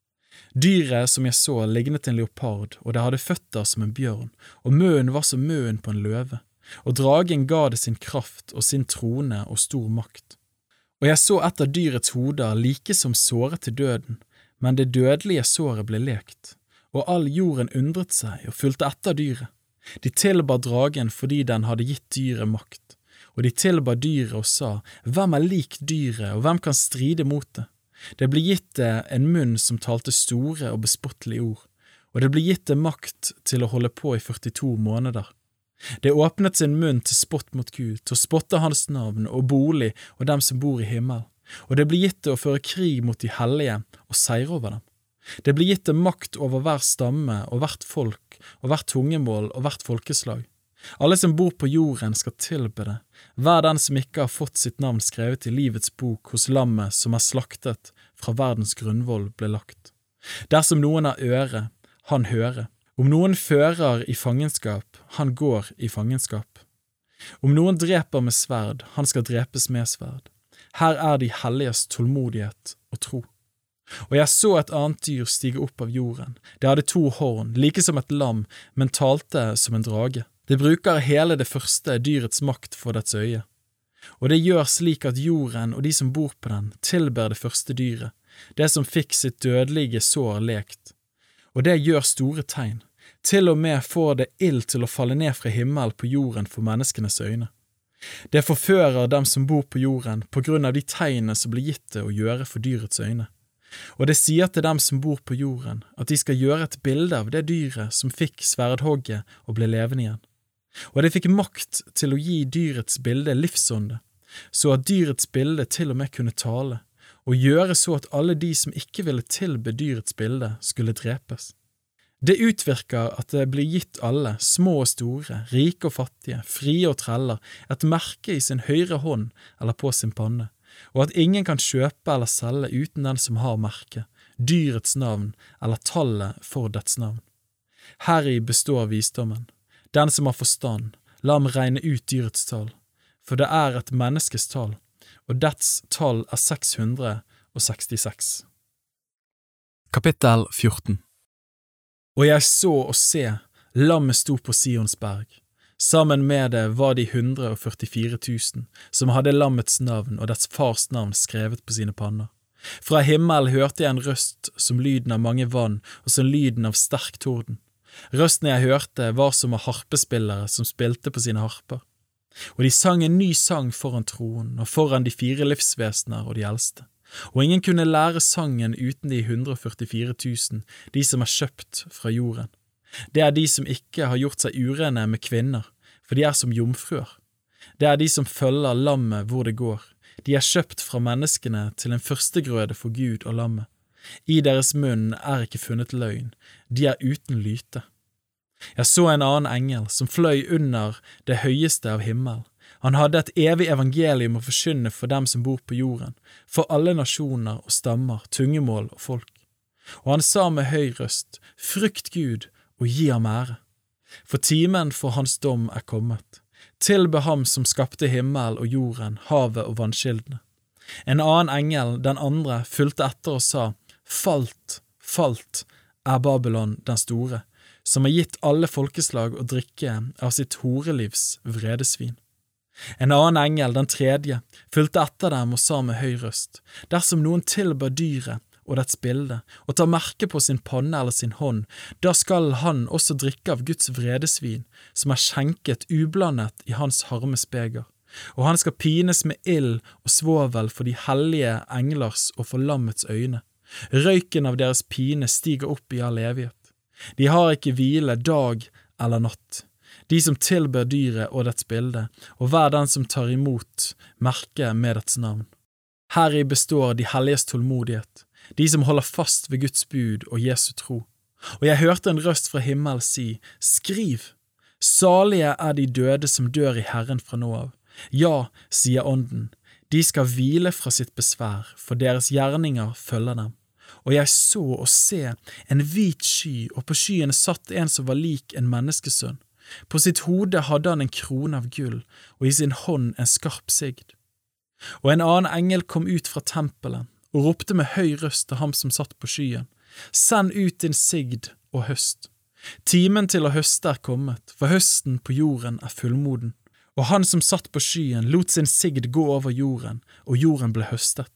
Dyret som jeg så lignet en leopard, og det hadde føtter som en bjørn, og munnen var som munnen på en løve, og dragen ga det sin kraft og sin trone og stor makt. Og jeg så et av dyrets hoder like som såret til døden, men det dødelige såret ble lekt, og all jorden undret seg og fulgte etter dyret. De tilba dragen fordi den hadde gitt dyret makt, og de tilba dyret og sa, hvem er lik dyret, og hvem kan stride mot det? Det ble gitt det en munn som talte store og bespottelige ord, og det ble gitt det makt til å holde på i førtito måneder. Det åpnet sin munn til spott mot Gud, til å spotte hans navn og bolig og dem som bor i himmel, og det ble gitt det å føre krig mot de hellige og seire over dem. Det ble gitt det makt over hver stamme og hvert folk og hvert tungemål og hvert folkeslag. Alle som bor på jorden skal tilbe det, hver den som ikke har fått sitt navn skrevet i livets bok hos lammet som er slaktet fra verdens grunnvoll ble lagt. Dersom noen har øre, han hører. Om noen fører i fangenskap, han går i fangenskap. Om noen dreper med sverd, han skal drepes med sverd. Her er de helliges tålmodighet og tro. Og jeg så et annet dyr stige opp av jorden. Det hadde to horn, like som et lam, men talte som en drage. Det bruker hele det første dyrets makt for dets øye. Og det gjør slik at jorden og de som bor på den tilber det første dyret, det som fikk sitt dødelige sår lekt. Og det gjør store tegn. Til og med får det ild til å falle ned fra himmel på jorden for menneskenes øyne. Det forfører dem som bor på jorden på grunn av de tegnene som blir gitt det å gjøre for dyrets øyne. Og det sier til dem som bor på jorden at de skal gjøre et bilde av det dyret som fikk sverdhogget og ble levende igjen. Og de fikk makt til å gi dyrets bilde livsånde, så at dyrets bilde til og med kunne tale, og gjøre så at alle de som ikke ville tilbe dyrets bilde skulle drepes. Det utvirker at det blir gitt alle, små og store, rike og fattige, frie og treller, et merke i sin høyre hånd eller på sin panne, og at ingen kan kjøpe eller selge uten den som har merke, dyrets navn eller tallet for dets navn. Heri består visdommen. Den som har forstand, la ham regne ut dyrets tall, for det er et menneskes tall, og dets tall er seks hundre og sekstiseks. Kapittel fjorten. Og jeg så og se, lammet sto på Sions berg. Sammen med det var de hundre og førtifire tusen, som hadde lammets navn og dets fars navn skrevet på sine panner. Fra himmel hørte jeg en røst som lyden av mange vann og som lyden av sterk torden. Røsten jeg hørte var som av harpespillere som spilte på sine harper. Og de sang en ny sang foran tronen og foran de fire livsvesener og de eldste. Og ingen kunne lære sangen uten de hundre og førtifire tusen, de som er kjøpt fra jorden. Det er de som ikke har gjort seg urene med kvinner, for de er som jomfruer. Det er de som følger lammet hvor det går. De er kjøpt fra menneskene til en førstegrøde for Gud og lammet. I deres munn er ikke funnet løgn, de er uten lyte. Jeg så en annen engel som fløy under det høyeste av himmel. Han hadde et evig evangelium å forkynne for dem som bor på jorden, for alle nasjoner og stammer, tungemål og folk. Og han sa med høy røst, frykt Gud og gi ham ære. For timen for hans dom er kommet. Tilbe ham som skapte himmel og jorden, havet og vannkildene. En annen engel, den andre, fulgte etter og sa, falt, falt er Babylon den store, som har gitt alle folkeslag å drikke av sitt horelivs vredesvin. En annen engel, den tredje, fulgte etter dem og sa med høy røst, dersom noen tilber dyret og dets bilde, og tar merke på sin panne eller sin hånd, da skal han også drikke av Guds vredesvin, som er skjenket ublandet i hans harmes beger, og han skal pines med ild og svovel for de hellige englers og for lammets øyne. Røyken av deres pine stiger opp i all evighet. De har ikke hvile dag eller natt. De som tilber dyret og dets bilde, og hver den som tar imot merke med dets navn. Heri består de helliges tålmodighet, de som holder fast ved Guds bud og Jesu tro. Og jeg hørte en røst fra himmel si, skriv, salige er de døde som dør i Herren fra nå av. Ja, sier ånden, de skal hvile fra sitt besvær, for deres gjerninger følger dem. Og jeg så og se en hvit sky, og på skyene satt en som var lik en menneskesønn. På sitt hode hadde han en krone av gull, og i sin hånd en skarp sigd. Og en annen engel kom ut fra tempelen, og ropte med høy røst til ham som satt på skyen, send ut din sigd og høst. Timen til å høste er kommet, for høsten på jorden er fullmoden. Og han som satt på skyen lot sin sigd gå over jorden, og jorden ble høstet.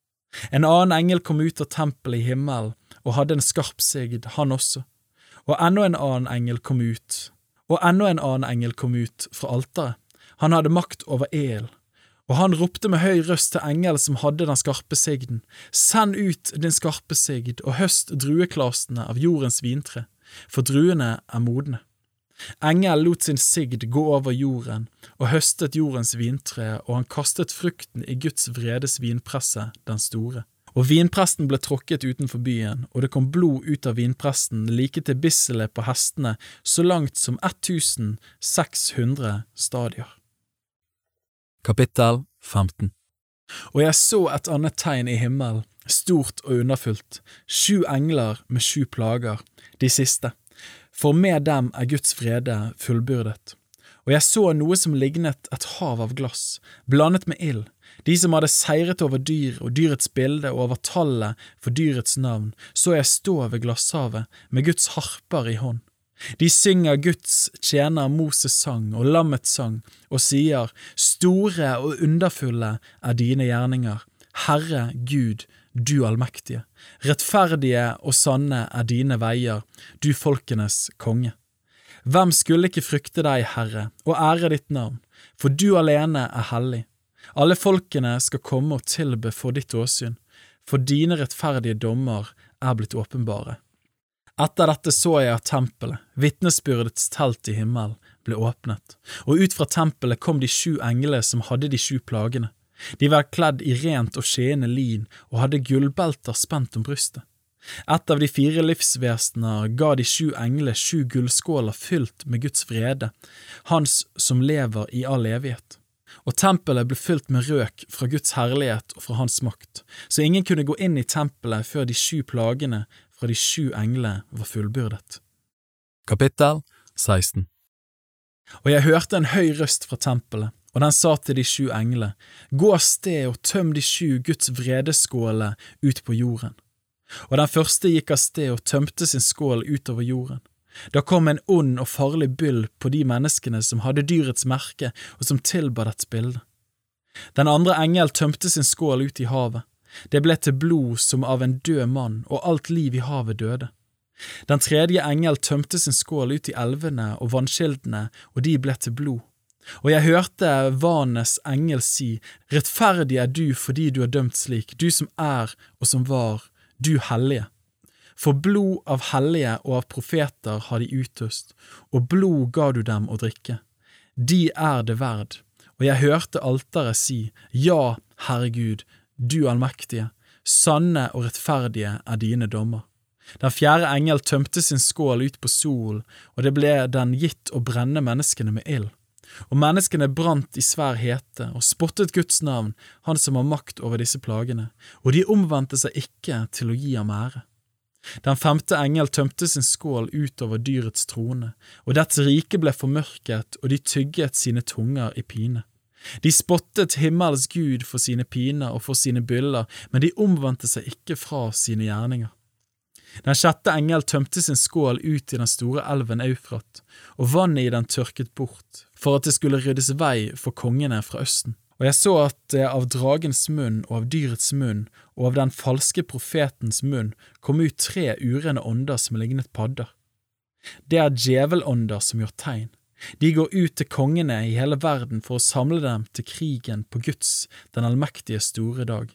En annen engel kom ut av tempelet i himmelen, og hadde en skarp sigd, han også. Og enda en annen engel kom ut, og enda en annen engel kom ut fra alteret. Han hadde makt over el, og han ropte med høy røst til engelen som hadde den skarpe sigden, send ut din skarpe sigd, og høst drueklastene av jordens vintre, for druene er modne. Engel lot sin sigd gå over jorden, og høstet jordens vintre, og han kastet frukten i Guds vredes vinpresse, den store. Og vinpresten ble tråkket utenfor byen, og det kom blod ut av vinpresten like til bisselet på hestene, så langt som ett tusen seks hundre stadier. Kapittel femten. Og jeg så et annet tegn i himmel, stort og underfullt, sju engler med sju plager, de siste. For med dem er Guds vrede fullbyrdet. Og jeg så noe som lignet et hav av glass, blandet med ild. De som hadde seiret over dyr og dyrets bilde og over tallet for dyrets navn, så jeg stå ved glasshavet med Guds harper i hånd. De synger Guds tjener Moses sang og lammets sang, og sier, store og underfulle er dine gjerninger, Herre Gud, du allmektige. Rettferdige og sanne er dine veier, du folkenes konge. Hvem skulle ikke frykte deg, Herre, og ære ditt navn, for du alene er hellig. Alle folkene skal komme og tilbe for ditt åsyn, for dine rettferdige dommer er blitt åpenbare. Etter dette så jeg at tempelet, vitnesbyrdets telt i himmelen, ble åpnet, og ut fra tempelet kom de sju englene som hadde de sju plagene. De var kledd i rent og skjene lin og hadde gullbelter spent om brystet. Et av de fire livsvesener ga de sju englene sju gullskåler fylt med Guds vrede, hans som lever i all evighet. Og tempelet ble fylt med røk fra Guds herlighet og fra hans makt, så ingen kunne gå inn i tempelet før de sju plagene fra de sju englene var fullbyrdet. Kapittel seksten. Og jeg hørte en høy røst fra tempelet, og den sa til de sju englene, gå av sted og tøm de sju Guds vredeskåler ut på jorden. Og den første gikk av sted og tømte sin skål utover jorden. Da kom en ond og farlig byll på de menneskene som hadde dyrets merke og som tilba dets bilde. Den andre engel tømte sin skål ut i havet. Det ble til blod som av en død mann, og alt liv i havet døde. Den tredje engel tømte sin skål ut i elvene og vannskildene, og de ble til blod. Og jeg hørte vanenes engel si, rettferdig er du fordi du er dømt slik, du som er og som var, du hellige. For blod av hellige og av profeter har de utøst, og blod ga du dem å drikke. De er det verd, og jeg hørte alteret si, ja, Herre Gud, du allmektige, sanne og rettferdige er dine dommer. Den fjerde engel tømte sin skål ut på solen, og det ble den gitt å brenne menneskene med ild. Og menneskene brant i svær hete og spottet Guds navn, han som har makt over disse plagene, og de omvendte seg ikke til å gi ham ære. Den femte engel tømte sin skål utover dyrets trone, og dets rike ble formørket, og de tygget sine tunger i pine. De spottet himmels Gud for sine piner og for sine byller, men de omvendte seg ikke fra sine gjerninger. Den sjette engel tømte sin skål ut i den store elven Eufrat, og vannet i den tørket bort, for at det skulle ryddes vei for kongene fra østen. Og jeg så at det av dragens munn og av dyrets munn og av den falske profetens munn kom ut tre urene ånder som lignet padder. Det er djevelånder som gjør tegn. De går ut til kongene i hele verden for å samle dem til krigen på Guds, den allmektige store dag.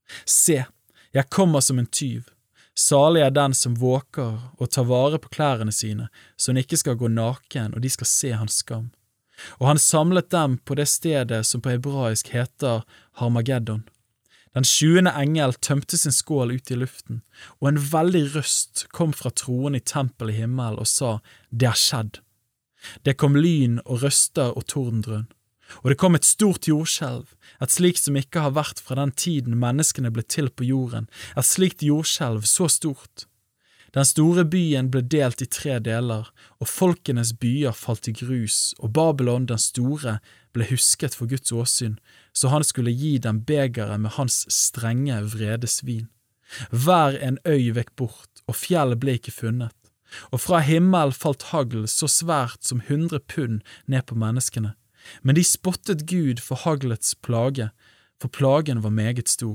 Se, jeg kommer som en tyv. Salig er den som våker og tar vare på klærne sine, så han ikke skal gå naken og de skal se hans skam. Og han samlet dem på det stedet som på hebraisk heter Harmageddon. Den sjuende engel tømte sin skål ut i luften, og en veldig røst kom fra troen i tempelet i himmel og sa, det er skjedd. Det kom lyn og røster og tordendrønn. Og det kom et stort jordskjelv, et slikt som ikke har vært fra den tiden menneskene ble til på jorden, et slikt jordskjelv så stort. Den store byen ble delt i tre deler, og folkenes byer falt i grus, og Babylon den store ble husket for Guds åsyn, så han skulle gi dem begeret med hans strenge vrede svin. Hver en øy vekk bort, og fjellet ble ikke funnet, og fra himmel falt hagl så svært som hundre pund ned på menneskene. Men de spottet Gud for haglets plage, for plagen var meget stor.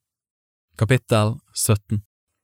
Kapittel sytten.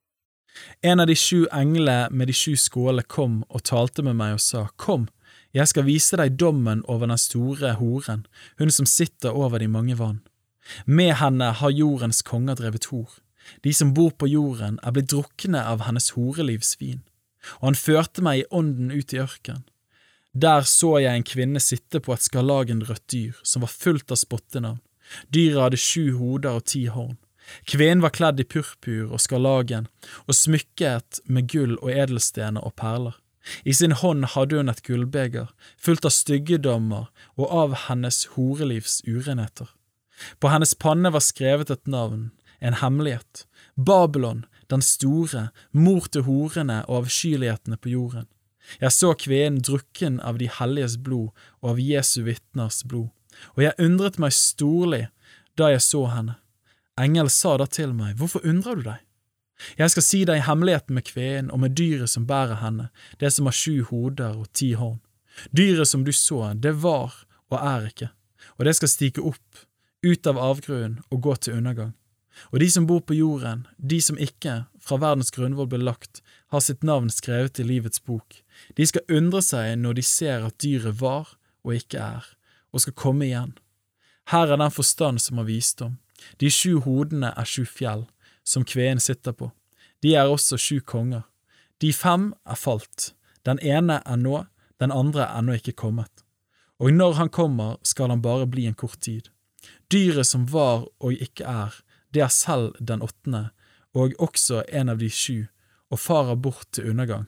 En av de sju englene med de sju skålene kom og talte med meg og sa, kom, jeg skal vise deg dommen over den store horen, hun som sitter over de mange vann. Med henne har jordens konger drevet hor. De som bor på jorden er blitt drukne av hennes horelivsvin. Og han førte meg i ånden ut i ørken. Der så jeg en kvinne sitte på et skarlagenrødt dyr, som var fullt av spottenavn. Dyret hadde sju hoder og ti horn. Kvinnen var kledd i purpur og skarlagen, og smykket med gull og edelstener og perler. I sin hånd hadde hun et gullbeger, fullt av styggedommer og av hennes horelivs urenheter. På hennes panne var skrevet et navn, en hemmelighet. Babylon, den store, mor til horene og avskyelighetene på jorden. Jeg så kvinnen drukken av de helliges blod og av Jesu vitners blod, og jeg undret meg storlig da jeg så henne. Engel sa da til meg, hvorfor undrer du deg? Jeg skal si deg hemmeligheten med kvinnen og med dyret som bærer henne, det som har sju hoder og ti horn. Dyret som du så, det var og er ikke, og det skal stige opp, ut av avgrunnen og gå til undergang. Og de som bor på jorden, de som ikke fra verdens grunnvoll ble lagt, har sitt navn skrevet i livets bok. De skal undre seg når de ser at dyret var og ikke er, og skal komme igjen. Her er den forstand som har visdom. De sju hodene er sju fjell, som kvinnen sitter på. De er også sju konger. De fem er falt, den ene er nå, den andre er ennå ikke kommet. Og når han kommer, skal han bare bli en kort tid. Dyret som var og ikke er, det er selv den åttende, og også en av de sju, og farer bort til undergang.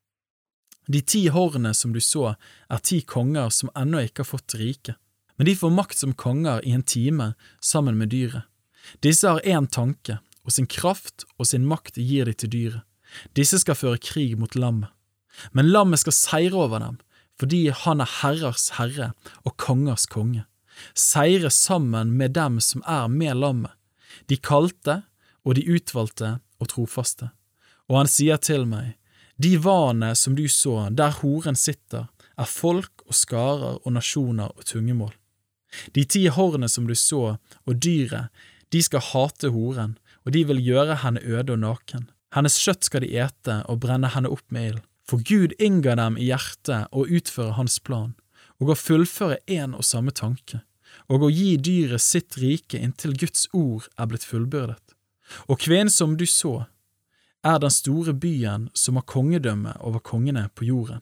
De ti hornene som du så er ti konger som ennå ikke har fått rike, men de får makt som konger i en time sammen med dyret. Disse har en tanke, og sin kraft og sin makt gir de til dyret. Disse skal føre krig mot lammet. Men lammet skal seire over dem, fordi han er herrers herre og kongers konge. Seire sammen med dem som er med lammet, de kalte og de utvalgte og trofaste. Og han sier til meg, de vane som du så, der horen sitter, er folk og skarer og nasjoner og tungemål. De ti hornene som du så, og dyret, de skal hate horen, og de vil gjøre henne øde og naken. Hennes kjøtt skal de ete og brenne henne opp med ild. For Gud innga dem i hjertet å utføre hans plan, og å fullføre en og samme tanke, og å gi dyret sitt rike inntil Guds ord er blitt fullbyrdet. Og kvinnen som du så, er den store byen som har kongedømme over kongene på jorden.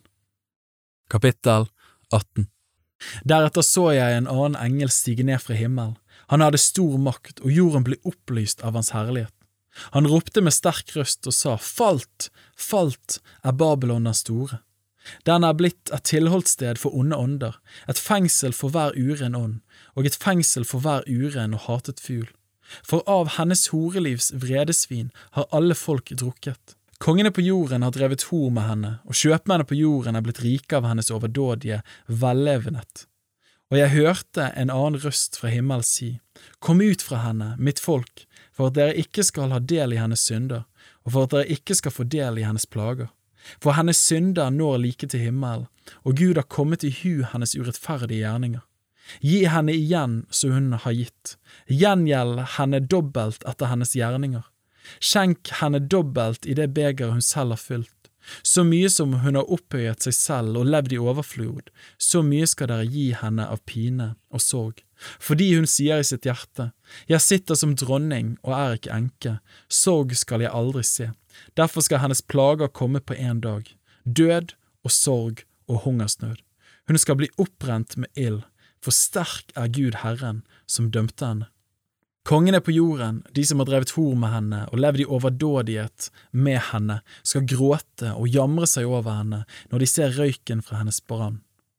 Kapittel atten. Deretter så jeg en annen engel stige ned fra himmelen. Han hadde stor makt, og jorden ble opplyst av hans herlighet. Han ropte med sterk røst og sa, «Falt, falt er Babylon den store. Den er blitt et tilholdssted for onde ånder, et fengsel for hver uren ånd, og et fengsel for hver uren og hatet fugl. For av hennes horelivs vredesvin har alle folk drukket. Kongene på jorden har drevet hor med henne, og kjøpmennene på jorden er blitt rike av hennes overdådige vellevenhet. Og jeg hørte en annen røst fra himmelen si, «Kom ut fra henne, mitt folk, for at dere ikke skal ha del i hennes synder, og for at dere ikke skal få del i hennes plager. For hennes synder når like til himmelen, og Gud har kommet i hu hennes urettferdige gjerninger. Gi henne igjen så hun har gitt, gjengjeld henne dobbelt etter hennes gjerninger. Skjenk henne dobbelt i det beger hun selv har fylt. Så mye som hun har opphøyet seg selv og levd i overflod, så mye skal dere gi henne av pine og sorg. Fordi hun sier i sitt hjerte, jeg sitter som dronning og er ikke enke, sorg skal jeg aldri se. Derfor skal hennes plager komme på en dag, død og sorg og hungersnød. Hun skal bli opprent med ild, for sterk er Gud Herren som dømte henne. Kongene på jorden, de som har drevet hor med henne og levd i overdådighet med henne, skal gråte og jamre seg over henne når de ser røyken fra hennes brann.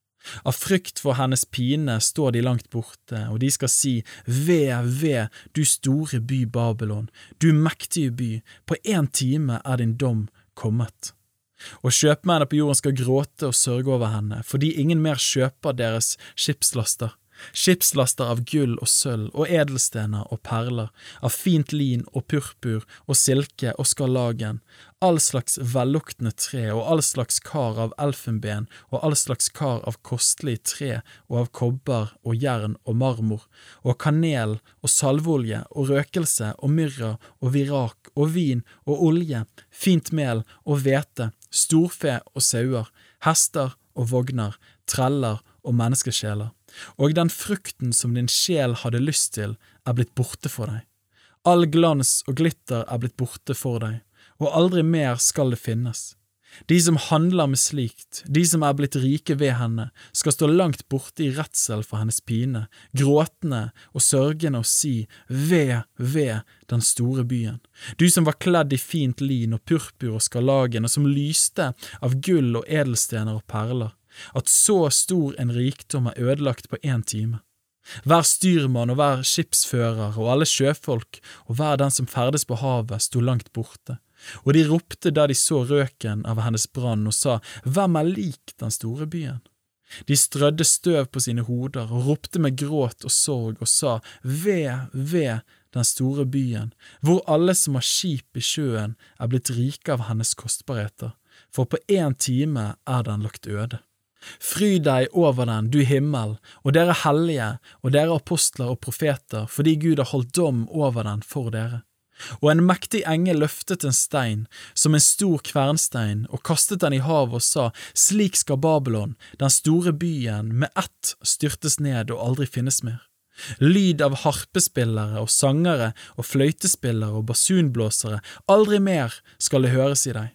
Av frykt for hennes pine står de langt borte, og de skal si, «Ve, ve, du store by Babylon, du mektige by, på en time er din dom kommet.» Og kjøpmennene på jorden skal gråte og sørge over henne, fordi ingen mer kjøper deres skipslaster. Skipslaster av gull og sølv og edelstener og perler, av fint lin og purpur og silke og skarlagen, all slags velluktende tre og all slags kar av elfenben og all slags kar av kostelig tre og av kobber og jern og marmor, og kanel og salvolje og røkelse og myrra og virak og vin og olje, fint mel og hvete, storfe og sauer, hester og vogner, treller og menneskesjeler. Og den frukten som din sjel hadde lyst til er blitt borte for deg. All glans og glitter er blitt borte for deg, og aldri mer skal det finnes. De som handler med slikt, de som er blitt rike ved henne, skal stå langt borte i redsel for hennes pine, gråtende og sørgende og si, «Ve, ve, den store byen. Du som var kledd i fint lin og purpur og skarlagen, og som lyste av gull og edelstener og perler. At så stor en rikdom er ødelagt på en time. Hver styrmann og hver skipsfører og alle sjøfolk og hver den som ferdes på havet sto langt borte. Og de ropte da de så røken av hennes brann og sa, «Hvem er lik den store byen?» De strødde støv på sine hoder og ropte med gråt og sorg og sa, «Ve, ve, den store byen, hvor alle som har skip i sjøen er blitt rike av hennes kostbarheter, for på en time er den lagt øde. Fry deg over den, du himmel, og dere hellige, og dere apostler og profeter, fordi Gud har holdt dom over den for dere. Og en mektig engel løftet en stein, som en stor kvernstein, og kastet den i havet og sa, slik skal Babylon, den store byen, med ett styrtes ned og aldri finnes mer. Lyd av harpespillere og sangere og fløytespillere og basunblåsere, aldri mer skal det høres i deg.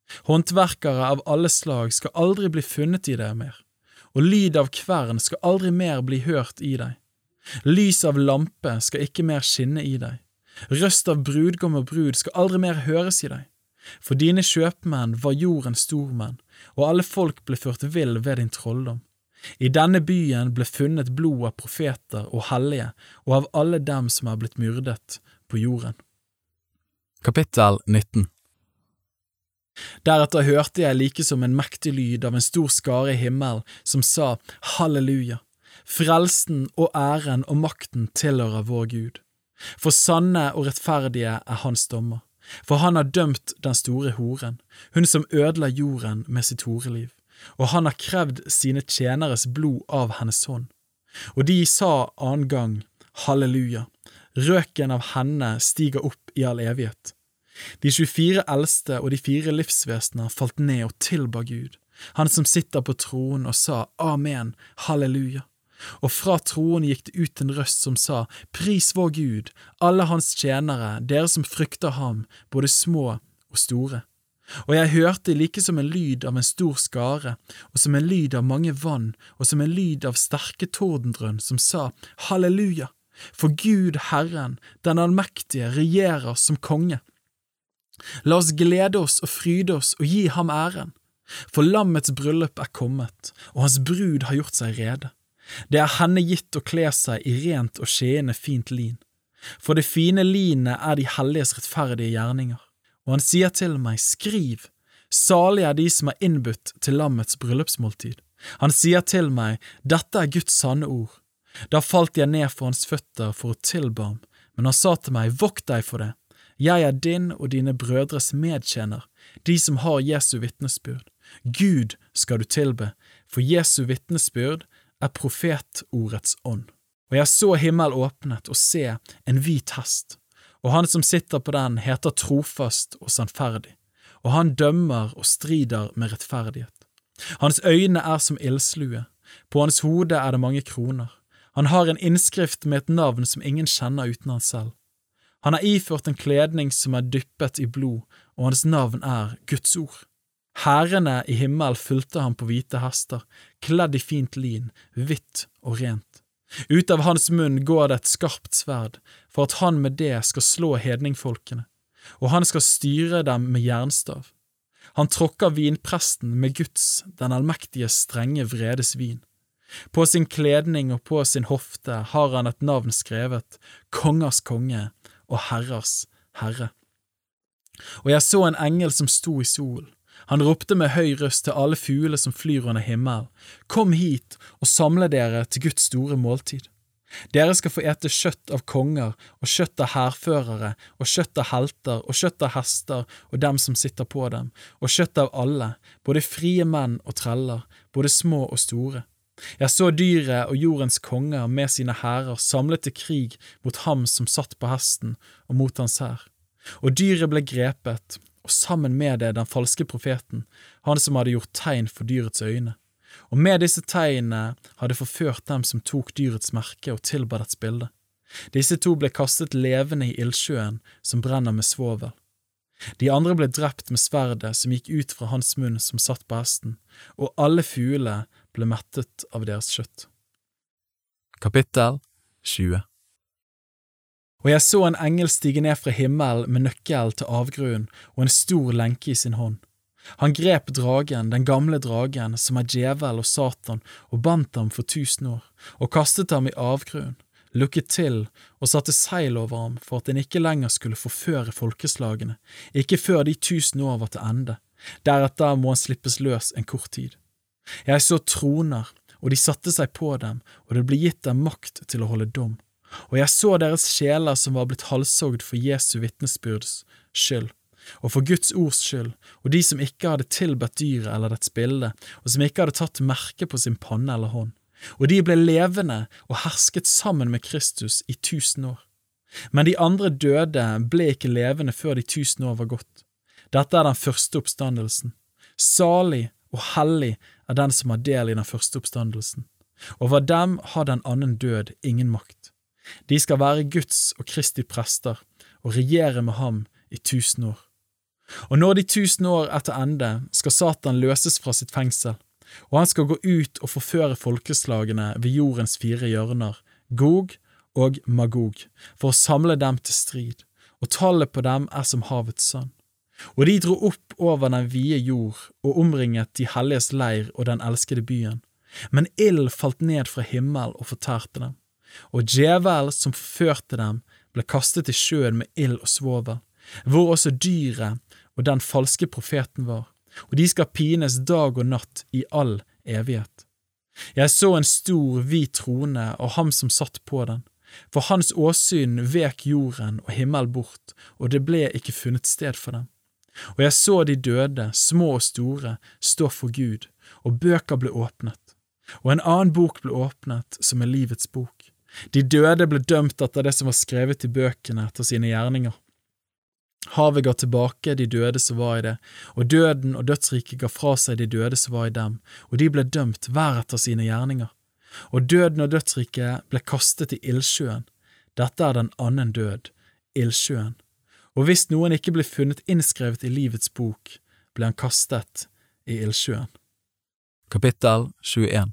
Håndverkere av alle slag skal aldri bli funnet i deg mer, og lyd av kvern skal aldri mer bli hørt i deg. Lys av lampe skal ikke mer skinne i deg. Røst av brudgom og brud skal aldri mer høres i deg. For dine kjøpmenn var jordens stormenn, og alle folk ble ført vill ved din trolldom. I denne byen ble funnet blod av profeter og hellige, og av alle dem som er blitt myrdet på jorden. Kapittel nitten. Deretter hørte jeg like som en mektig lyd av en stor skare i himmelen som sa, Halleluja! Frelsen og æren og makten tilhører vår Gud. For sanne og rettferdige er hans dommer. For han har dømt den store horen, hun som ødela jorden med sitt horeliv, og han har krevd sine tjeneres blod av hennes hånd. Og de sa annen gang, Halleluja! Røken av henne stiger opp i all evighet. De tjuefire eldste og de fire livsvesener falt ned og tilba Gud, han som sitter på tronen, og sa Amen, Halleluja. Og fra tronen gikk det ut en røst som sa, Pris vår Gud, alle hans tjenere, dere som frykter ham, både små og store. Og jeg hørte like som en lyd av en stor skare, og som en lyd av mange vann, og som en lyd av sterke tordendrønn, som sa, Halleluja, for Gud Herren, den allmektige, regjerer som konge. La oss glede oss og fryde oss og gi ham æren, for lammets bryllup er kommet, og hans brud har gjort seg rede. Det er henne gitt å kle seg i rent og skjeende fint lin, for det fine linet er de helliges rettferdige gjerninger. Og han sier til meg, skriv, salig er de som er innbudt til lammets bryllupsmåltid. Han sier til meg, dette er Guds sanne ord. Da falt jeg ned for hans føtter for å tilbe ham, men han sa til meg, vokt deg for det. Jeg er din og dine brødres medtjener, de som har Jesu vitnesbyrd. Gud skal du tilbe, for Jesu vitnesbyrd er profetordets ånd. Og jeg så himmel åpnet og se en hvit hest, og han som sitter på den heter trofast og sannferdig, og han dømmer og strider med rettferdighet. Hans øyne er som ildslue, på hans hode er det mange kroner. Han har en innskrift med et navn som ingen kjenner uten han selv. Han har iført en kledning som er dyppet i blod, og hans navn er Guds ord. Herrene i himmel fulgte ham på hvite hester, kledd i fint lin, hvitt og rent. Ut av hans munn går det et skarpt sverd, for at han med det skal slå hedningfolkene, og han skal styre dem med jernstav. Han tråkker vinpresten med Guds, den allmektige strenge vredes vin. På sin kledning og på sin hofte har han et navn skrevet, Kongers konge og Herrers herre. Og jeg så en engel som sto i solen. Han ropte med høy røst til alle fugle som flyr under himmel, kom hit og samle dere til Guds store måltid. Dere skal få ete kjøtt av konger, og kjøtt av hærførere, og kjøtt av helter, og kjøtt av hester, og dem som sitter på dem, og kjøtt av alle, både frie menn og treller, både små og store. Jeg så dyret og jordens konger med sine hærer samlet til krig mot ham som satt på hesten og mot hans hær. Og dyret ble grepet, og sammen med det den falske profeten, han som hadde gjort tegn for dyrets øyne. Og med disse tegnene hadde forført dem som tok dyrets merke og tilba dets bilde. Disse to ble kastet levende i ildsjøen som brenner med svovel. De andre ble drept med sverdet som gikk ut fra hans munn som satt på hesten, og alle fugle ble mettet av deres kjøtt. Kapittel tjue. Og jeg så en engel stige ned fra himmelen med nøkkel til avgrunnen og en stor lenke i sin hånd. Han grep dragen, den gamle dragen, som er djevel og Satan, og bandt ham for tusen år, og kastet ham i avgrunnen, lukket til og satte seil over ham for at den ikke lenger skulle forføre folkeslagene, ikke før de tusen år var til ende. Deretter må han slippes løs en kort tid. Jeg så troner, og de satte seg på dem, og det ble gitt dem makt til å holde dom. Og jeg så deres sjeler som var blitt halshogd for Jesu vitnesbyrds skyld, og for Guds ords skyld, og de som ikke hadde tilbedt dyret eller dets bilde, og som ikke hadde tatt merke på sin panne eller hånd. Og de ble levende og hersket sammen med Kristus i tusen år. Men de andre døde ble ikke levende før de tusen år var gått. Dette er den første oppstandelsen. Salig og hellig er den som har del i den første oppstandelsen. Over dem har den annen død ingen makt. De skal være Guds og Kristi prester og regjere med ham i tusen år. Og når de tusen år etter ende skal Satan løses fra sitt fengsel, og han skal gå ut og forføre folkeslagene ved jordens fire hjørner, Gog og Magog, for å samle dem til strid, og tallet på dem er som havets sand. Og de dro opp over den vide jord og omringet de helliges leir og den elskede byen. Men ild falt ned fra himmel og fortærte dem. Og djevel som forførte dem ble kastet i sjøen med ild og svovel, hvor også dyret og den falske profeten var, og de skal pines dag og natt i all evighet. Jeg så en stor, hvit trone og ham som satt på den. For hans åsyn vek jorden og himmel bort, og det ble ikke funnet sted for dem. Og jeg så de døde, små og store, stå for Gud, og bøker ble åpnet. Og en annen bok ble åpnet, som er livets bok. De døde ble dømt etter det som var skrevet i bøkene etter sine gjerninger. Havet ga tilbake de døde som var i det, og døden og dødsriket ga fra seg de døde som var i dem, og de ble dømt hver etter sine gjerninger. Og døden og dødsriket ble kastet i ildsjøen. Dette er den annen død, ildsjøen. Og hvis noen ikke ble funnet innskrevet i livets bok, ble han kastet i ildsjøen. Kapittel tjueen.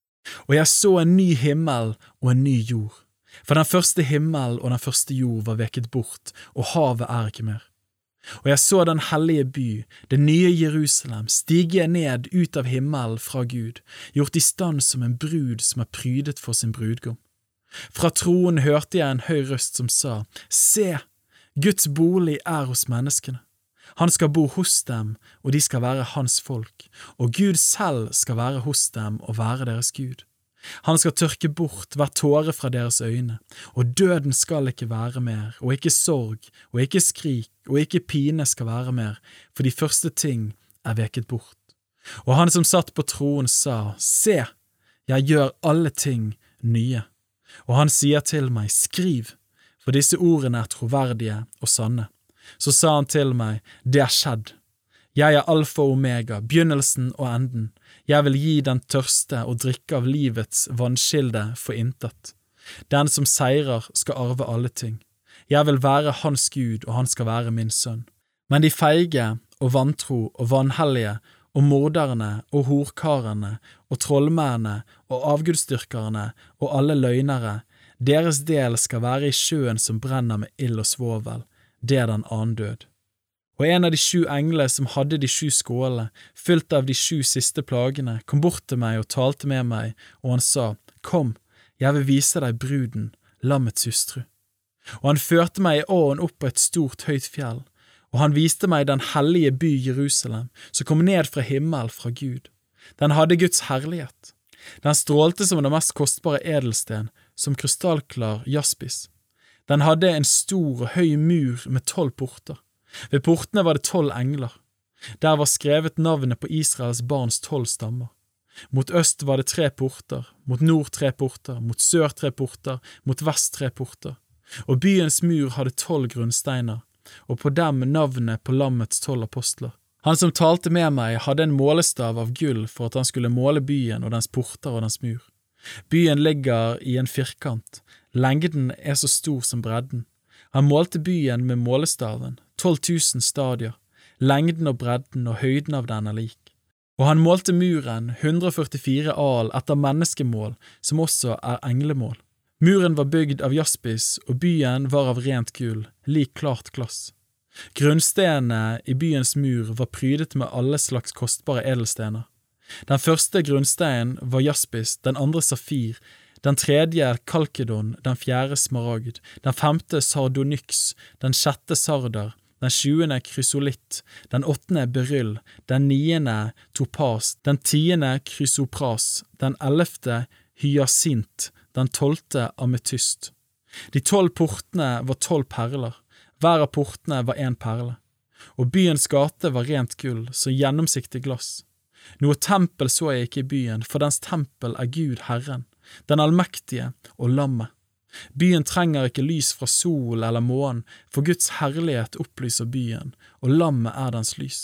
Og jeg så en ny himmel og en ny jord. For den første himmel og den første jord var veket bort, og havet er ikke mer. Og jeg så den hellige by, det nye Jerusalem, stige ned ut av himmelen fra Gud, gjort i stand som en brud som er prydet for sin brudgom. Fra troen hørte jeg en høy røst som sa, «Se, Guds bolig er hos menneskene. Han skal bo hos dem, og de skal være hans folk, og Gud selv skal være hos dem og være deres Gud. Han skal tørke bort hver tåre fra deres øyne, og døden skal ikke være mer, og ikke sorg, og ikke skrik, og ikke pine skal være mer, for de første ting er veket bort. Og han som satt på troen sa, «Se, jeg gjør alle ting nye.» Og han sier til meg, «Skriv, for disse ordene er troverdige og sanne.» Så sa han til meg, «Det er skjedd. Jeg er alfa og omega, begynnelsen og enden. Jeg vil gi den tørste og drikke av livets vannskilde for intet. Den som seirer skal arve alle ting. Jeg vil være hans Gud, og han skal være min sønn. Men de feige og vantro og vanhellige og morderne og horkarene og trollmennene og avgudsdyrkerne og alle løgnere, deres del skal være i sjøen som brenner med ild og svovel. Det er den annen død. Og en av de sju englene som hadde de sju skålene, fylt av de sju siste plagene, kom bort til meg og talte med meg, og han sa, «Kom, jeg vil vise deg bruden, lammets hustru.» Og han førte meg i ånden opp på et stort høyt fjell, og han viste meg den hellige by Jerusalem, som kom ned fra himmel fra Gud. Den hadde Guds herlighet. Den strålte som den mest kostbare edelsten, som krystallklar jaspis. Den hadde en stor og høy mur med tolv porter. Ved portene var det tolv engler. Der var skrevet navnet på Israels barns tolv stammer. Mot øst var det tre porter, mot nord tre porter, mot sør tre porter, mot vest tre porter. Og byens mur hadde tolv grunnsteiner, og på dem navnet på lammets tolv apostler. Han som talte med meg hadde en målestav av gull for at han skulle måle byen og dens porter og dens mur. Byen ligger i en firkant. Lengden er så stor som bredden. Han målte byen med målestaven, tolv tusen stadier. Lengden og bredden og høyden av den er lik. Og han målte muren, hundre og førtifire al etter menneskemål, som også er englemål. Muren var bygd av jaspis, og byen var av rent gull, lik klart glass. Grunnstenene i byens mur var prydet med alle slags kostbare edelstener. Den første grunnsteinen var jaspis, den andre safir, den tredje kalkedon, den fjerde smaragd, den femte sardonyx, den sjette sarder, den sjuende krysolitt, den åttende beryll, den niende topas, den tiende krysopras, den ellevte hyasint, den tolvte ametyst. De tolv portene var tolv perler, hver av portene var en perle, og byens gate var rent gull, så gjennomsiktig glass. Noe tempel så jeg ikke i byen, for dens tempel er Gud Herren, den allmektige og lammet. Byen trenger ikke lys fra sol eller månen, for Guds herlighet opplyser byen, og lammet er dens lys.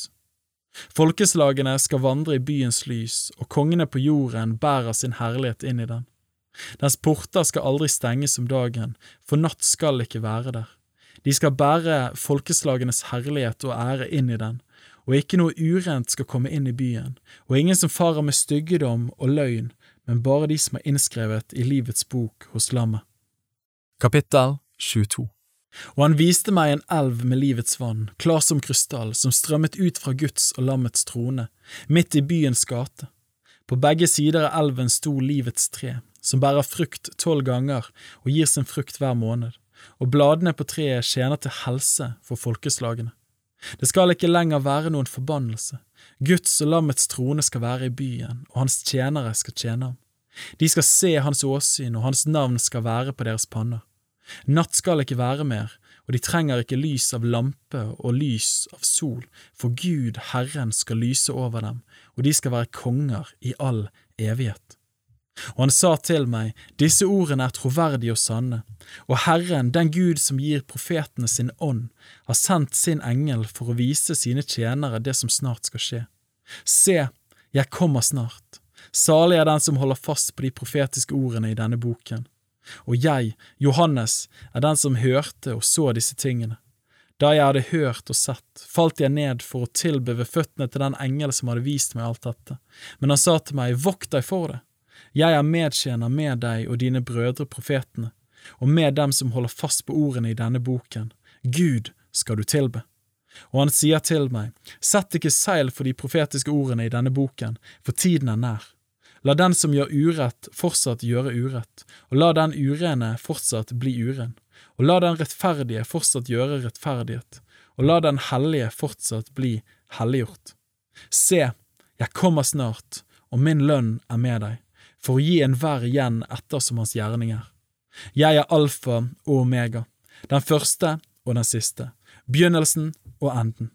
Folkeslagene skal vandre i byens lys, og kongene på jorden bærer sin herlighet inn i den. Dens porter skal aldri stenges om dagen, for natt skal ikke være der. De skal bære folkeslagenes herlighet og ære inn i den, og ikke noe urent skal komme inn i byen, og ingen som farer med styggedom og løgn, men bare de som er innskrevet i livets bok hos lammet. Kapittel tjueto. Og han viste meg en elv med livets vann, klar som krystall, som strømmet ut fra Guds og lammets trone, midt i byens gate. På begge sider av elven sto livets tre, som bærer frukt tolv ganger og gir sin frukt hver måned, og bladene på treet tjener til helse for folkeslagene. Det skal ikke lenger være noen forbannelse. Guds og lammets trone skal være i byen, og hans tjenere skal tjene ham. De skal se hans åsyn, og hans navn skal være på deres panner. Natt skal ikke være mer, og de trenger ikke lys av lampe og lys av sol, for Gud, Herren, skal lyse over dem, og de skal være konger i all evighet. Og han sa til meg, disse ordene er troverdige og sanne, og Herren, den Gud som gir profetene sin ånd, har sendt sin engel for å vise sine tjenere det som snart skal skje. Se, jeg kommer snart. Salig er den som holder fast på de profetiske ordene i denne boken. Og jeg, Johannes, er den som hørte og så disse tingene. Da jeg hadde hørt og sett, falt jeg ned for å tilbe ved føttene til den engel som hadde vist meg alt dette. Men han sa til meg, vokt deg for det. Jeg er medtjener med deg og dine brødre profetene, og med dem som holder fast på ordene i denne boken. Gud skal du tilbe. Og han sier til meg, sett ikke seil for de profetiske ordene i denne boken, for tiden er nær. La den som gjør urett fortsatt gjøre urett, og la den urene fortsatt bli uren, og la den rettferdige fortsatt gjøre rettferdighet, og la den hellige fortsatt bli helliggjort. Se, jeg kommer snart, og min lønn er med deg, for å gi enhver igjen etter som hans gjerning er. Jeg er alfa og omega, den første og den siste, begynnelsen og enden.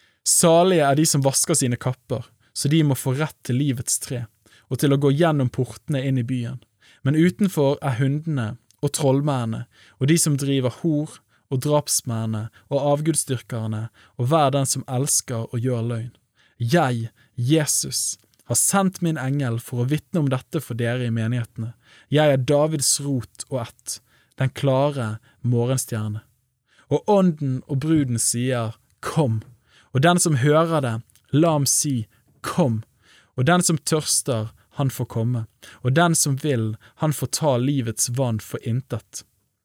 Salige er de som vasker sine kapper, så de må få rett til livets tre, og til å gå gjennom portene inn i byen. Men utenfor er hundene og trollmennene, og de som driver hor, og drapsmennene, og avgudsdyrkerne, og hver den som elsker og gjør løgn. Jeg, Jesus, har sendt min engel for å vitne om dette for dere i menighetene. Jeg er Davids rot og ett, den klare morgenstjerne. Og ånden og bruden sier, kom. Og den som hører det, la ham si, kom. Og den som tørster, han får komme. Og den som vil, han får ta livets vann for intet.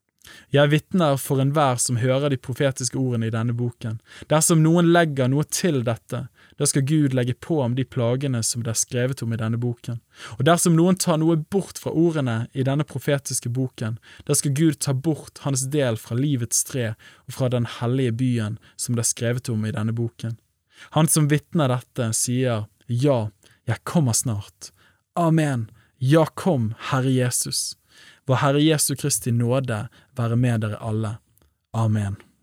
Jeg vitner for enhver som hører de profetiske ordene i denne boken. Dersom noen legger noe til dette, da skal Gud legge på ham de plagene som det er skrevet om i denne boken. Og dersom noen tar noe bort fra ordene i denne profetiske boken, da skal Gud ta bort hans del fra livets tre og fra den hellige byen som det er skrevet om i denne boken. Han som vitner dette sier, ja, jeg kommer snart. Amen. Ja, kom, Herre Jesus. Vår Herre Jesu Kristi nåde være med dere alle. Amen.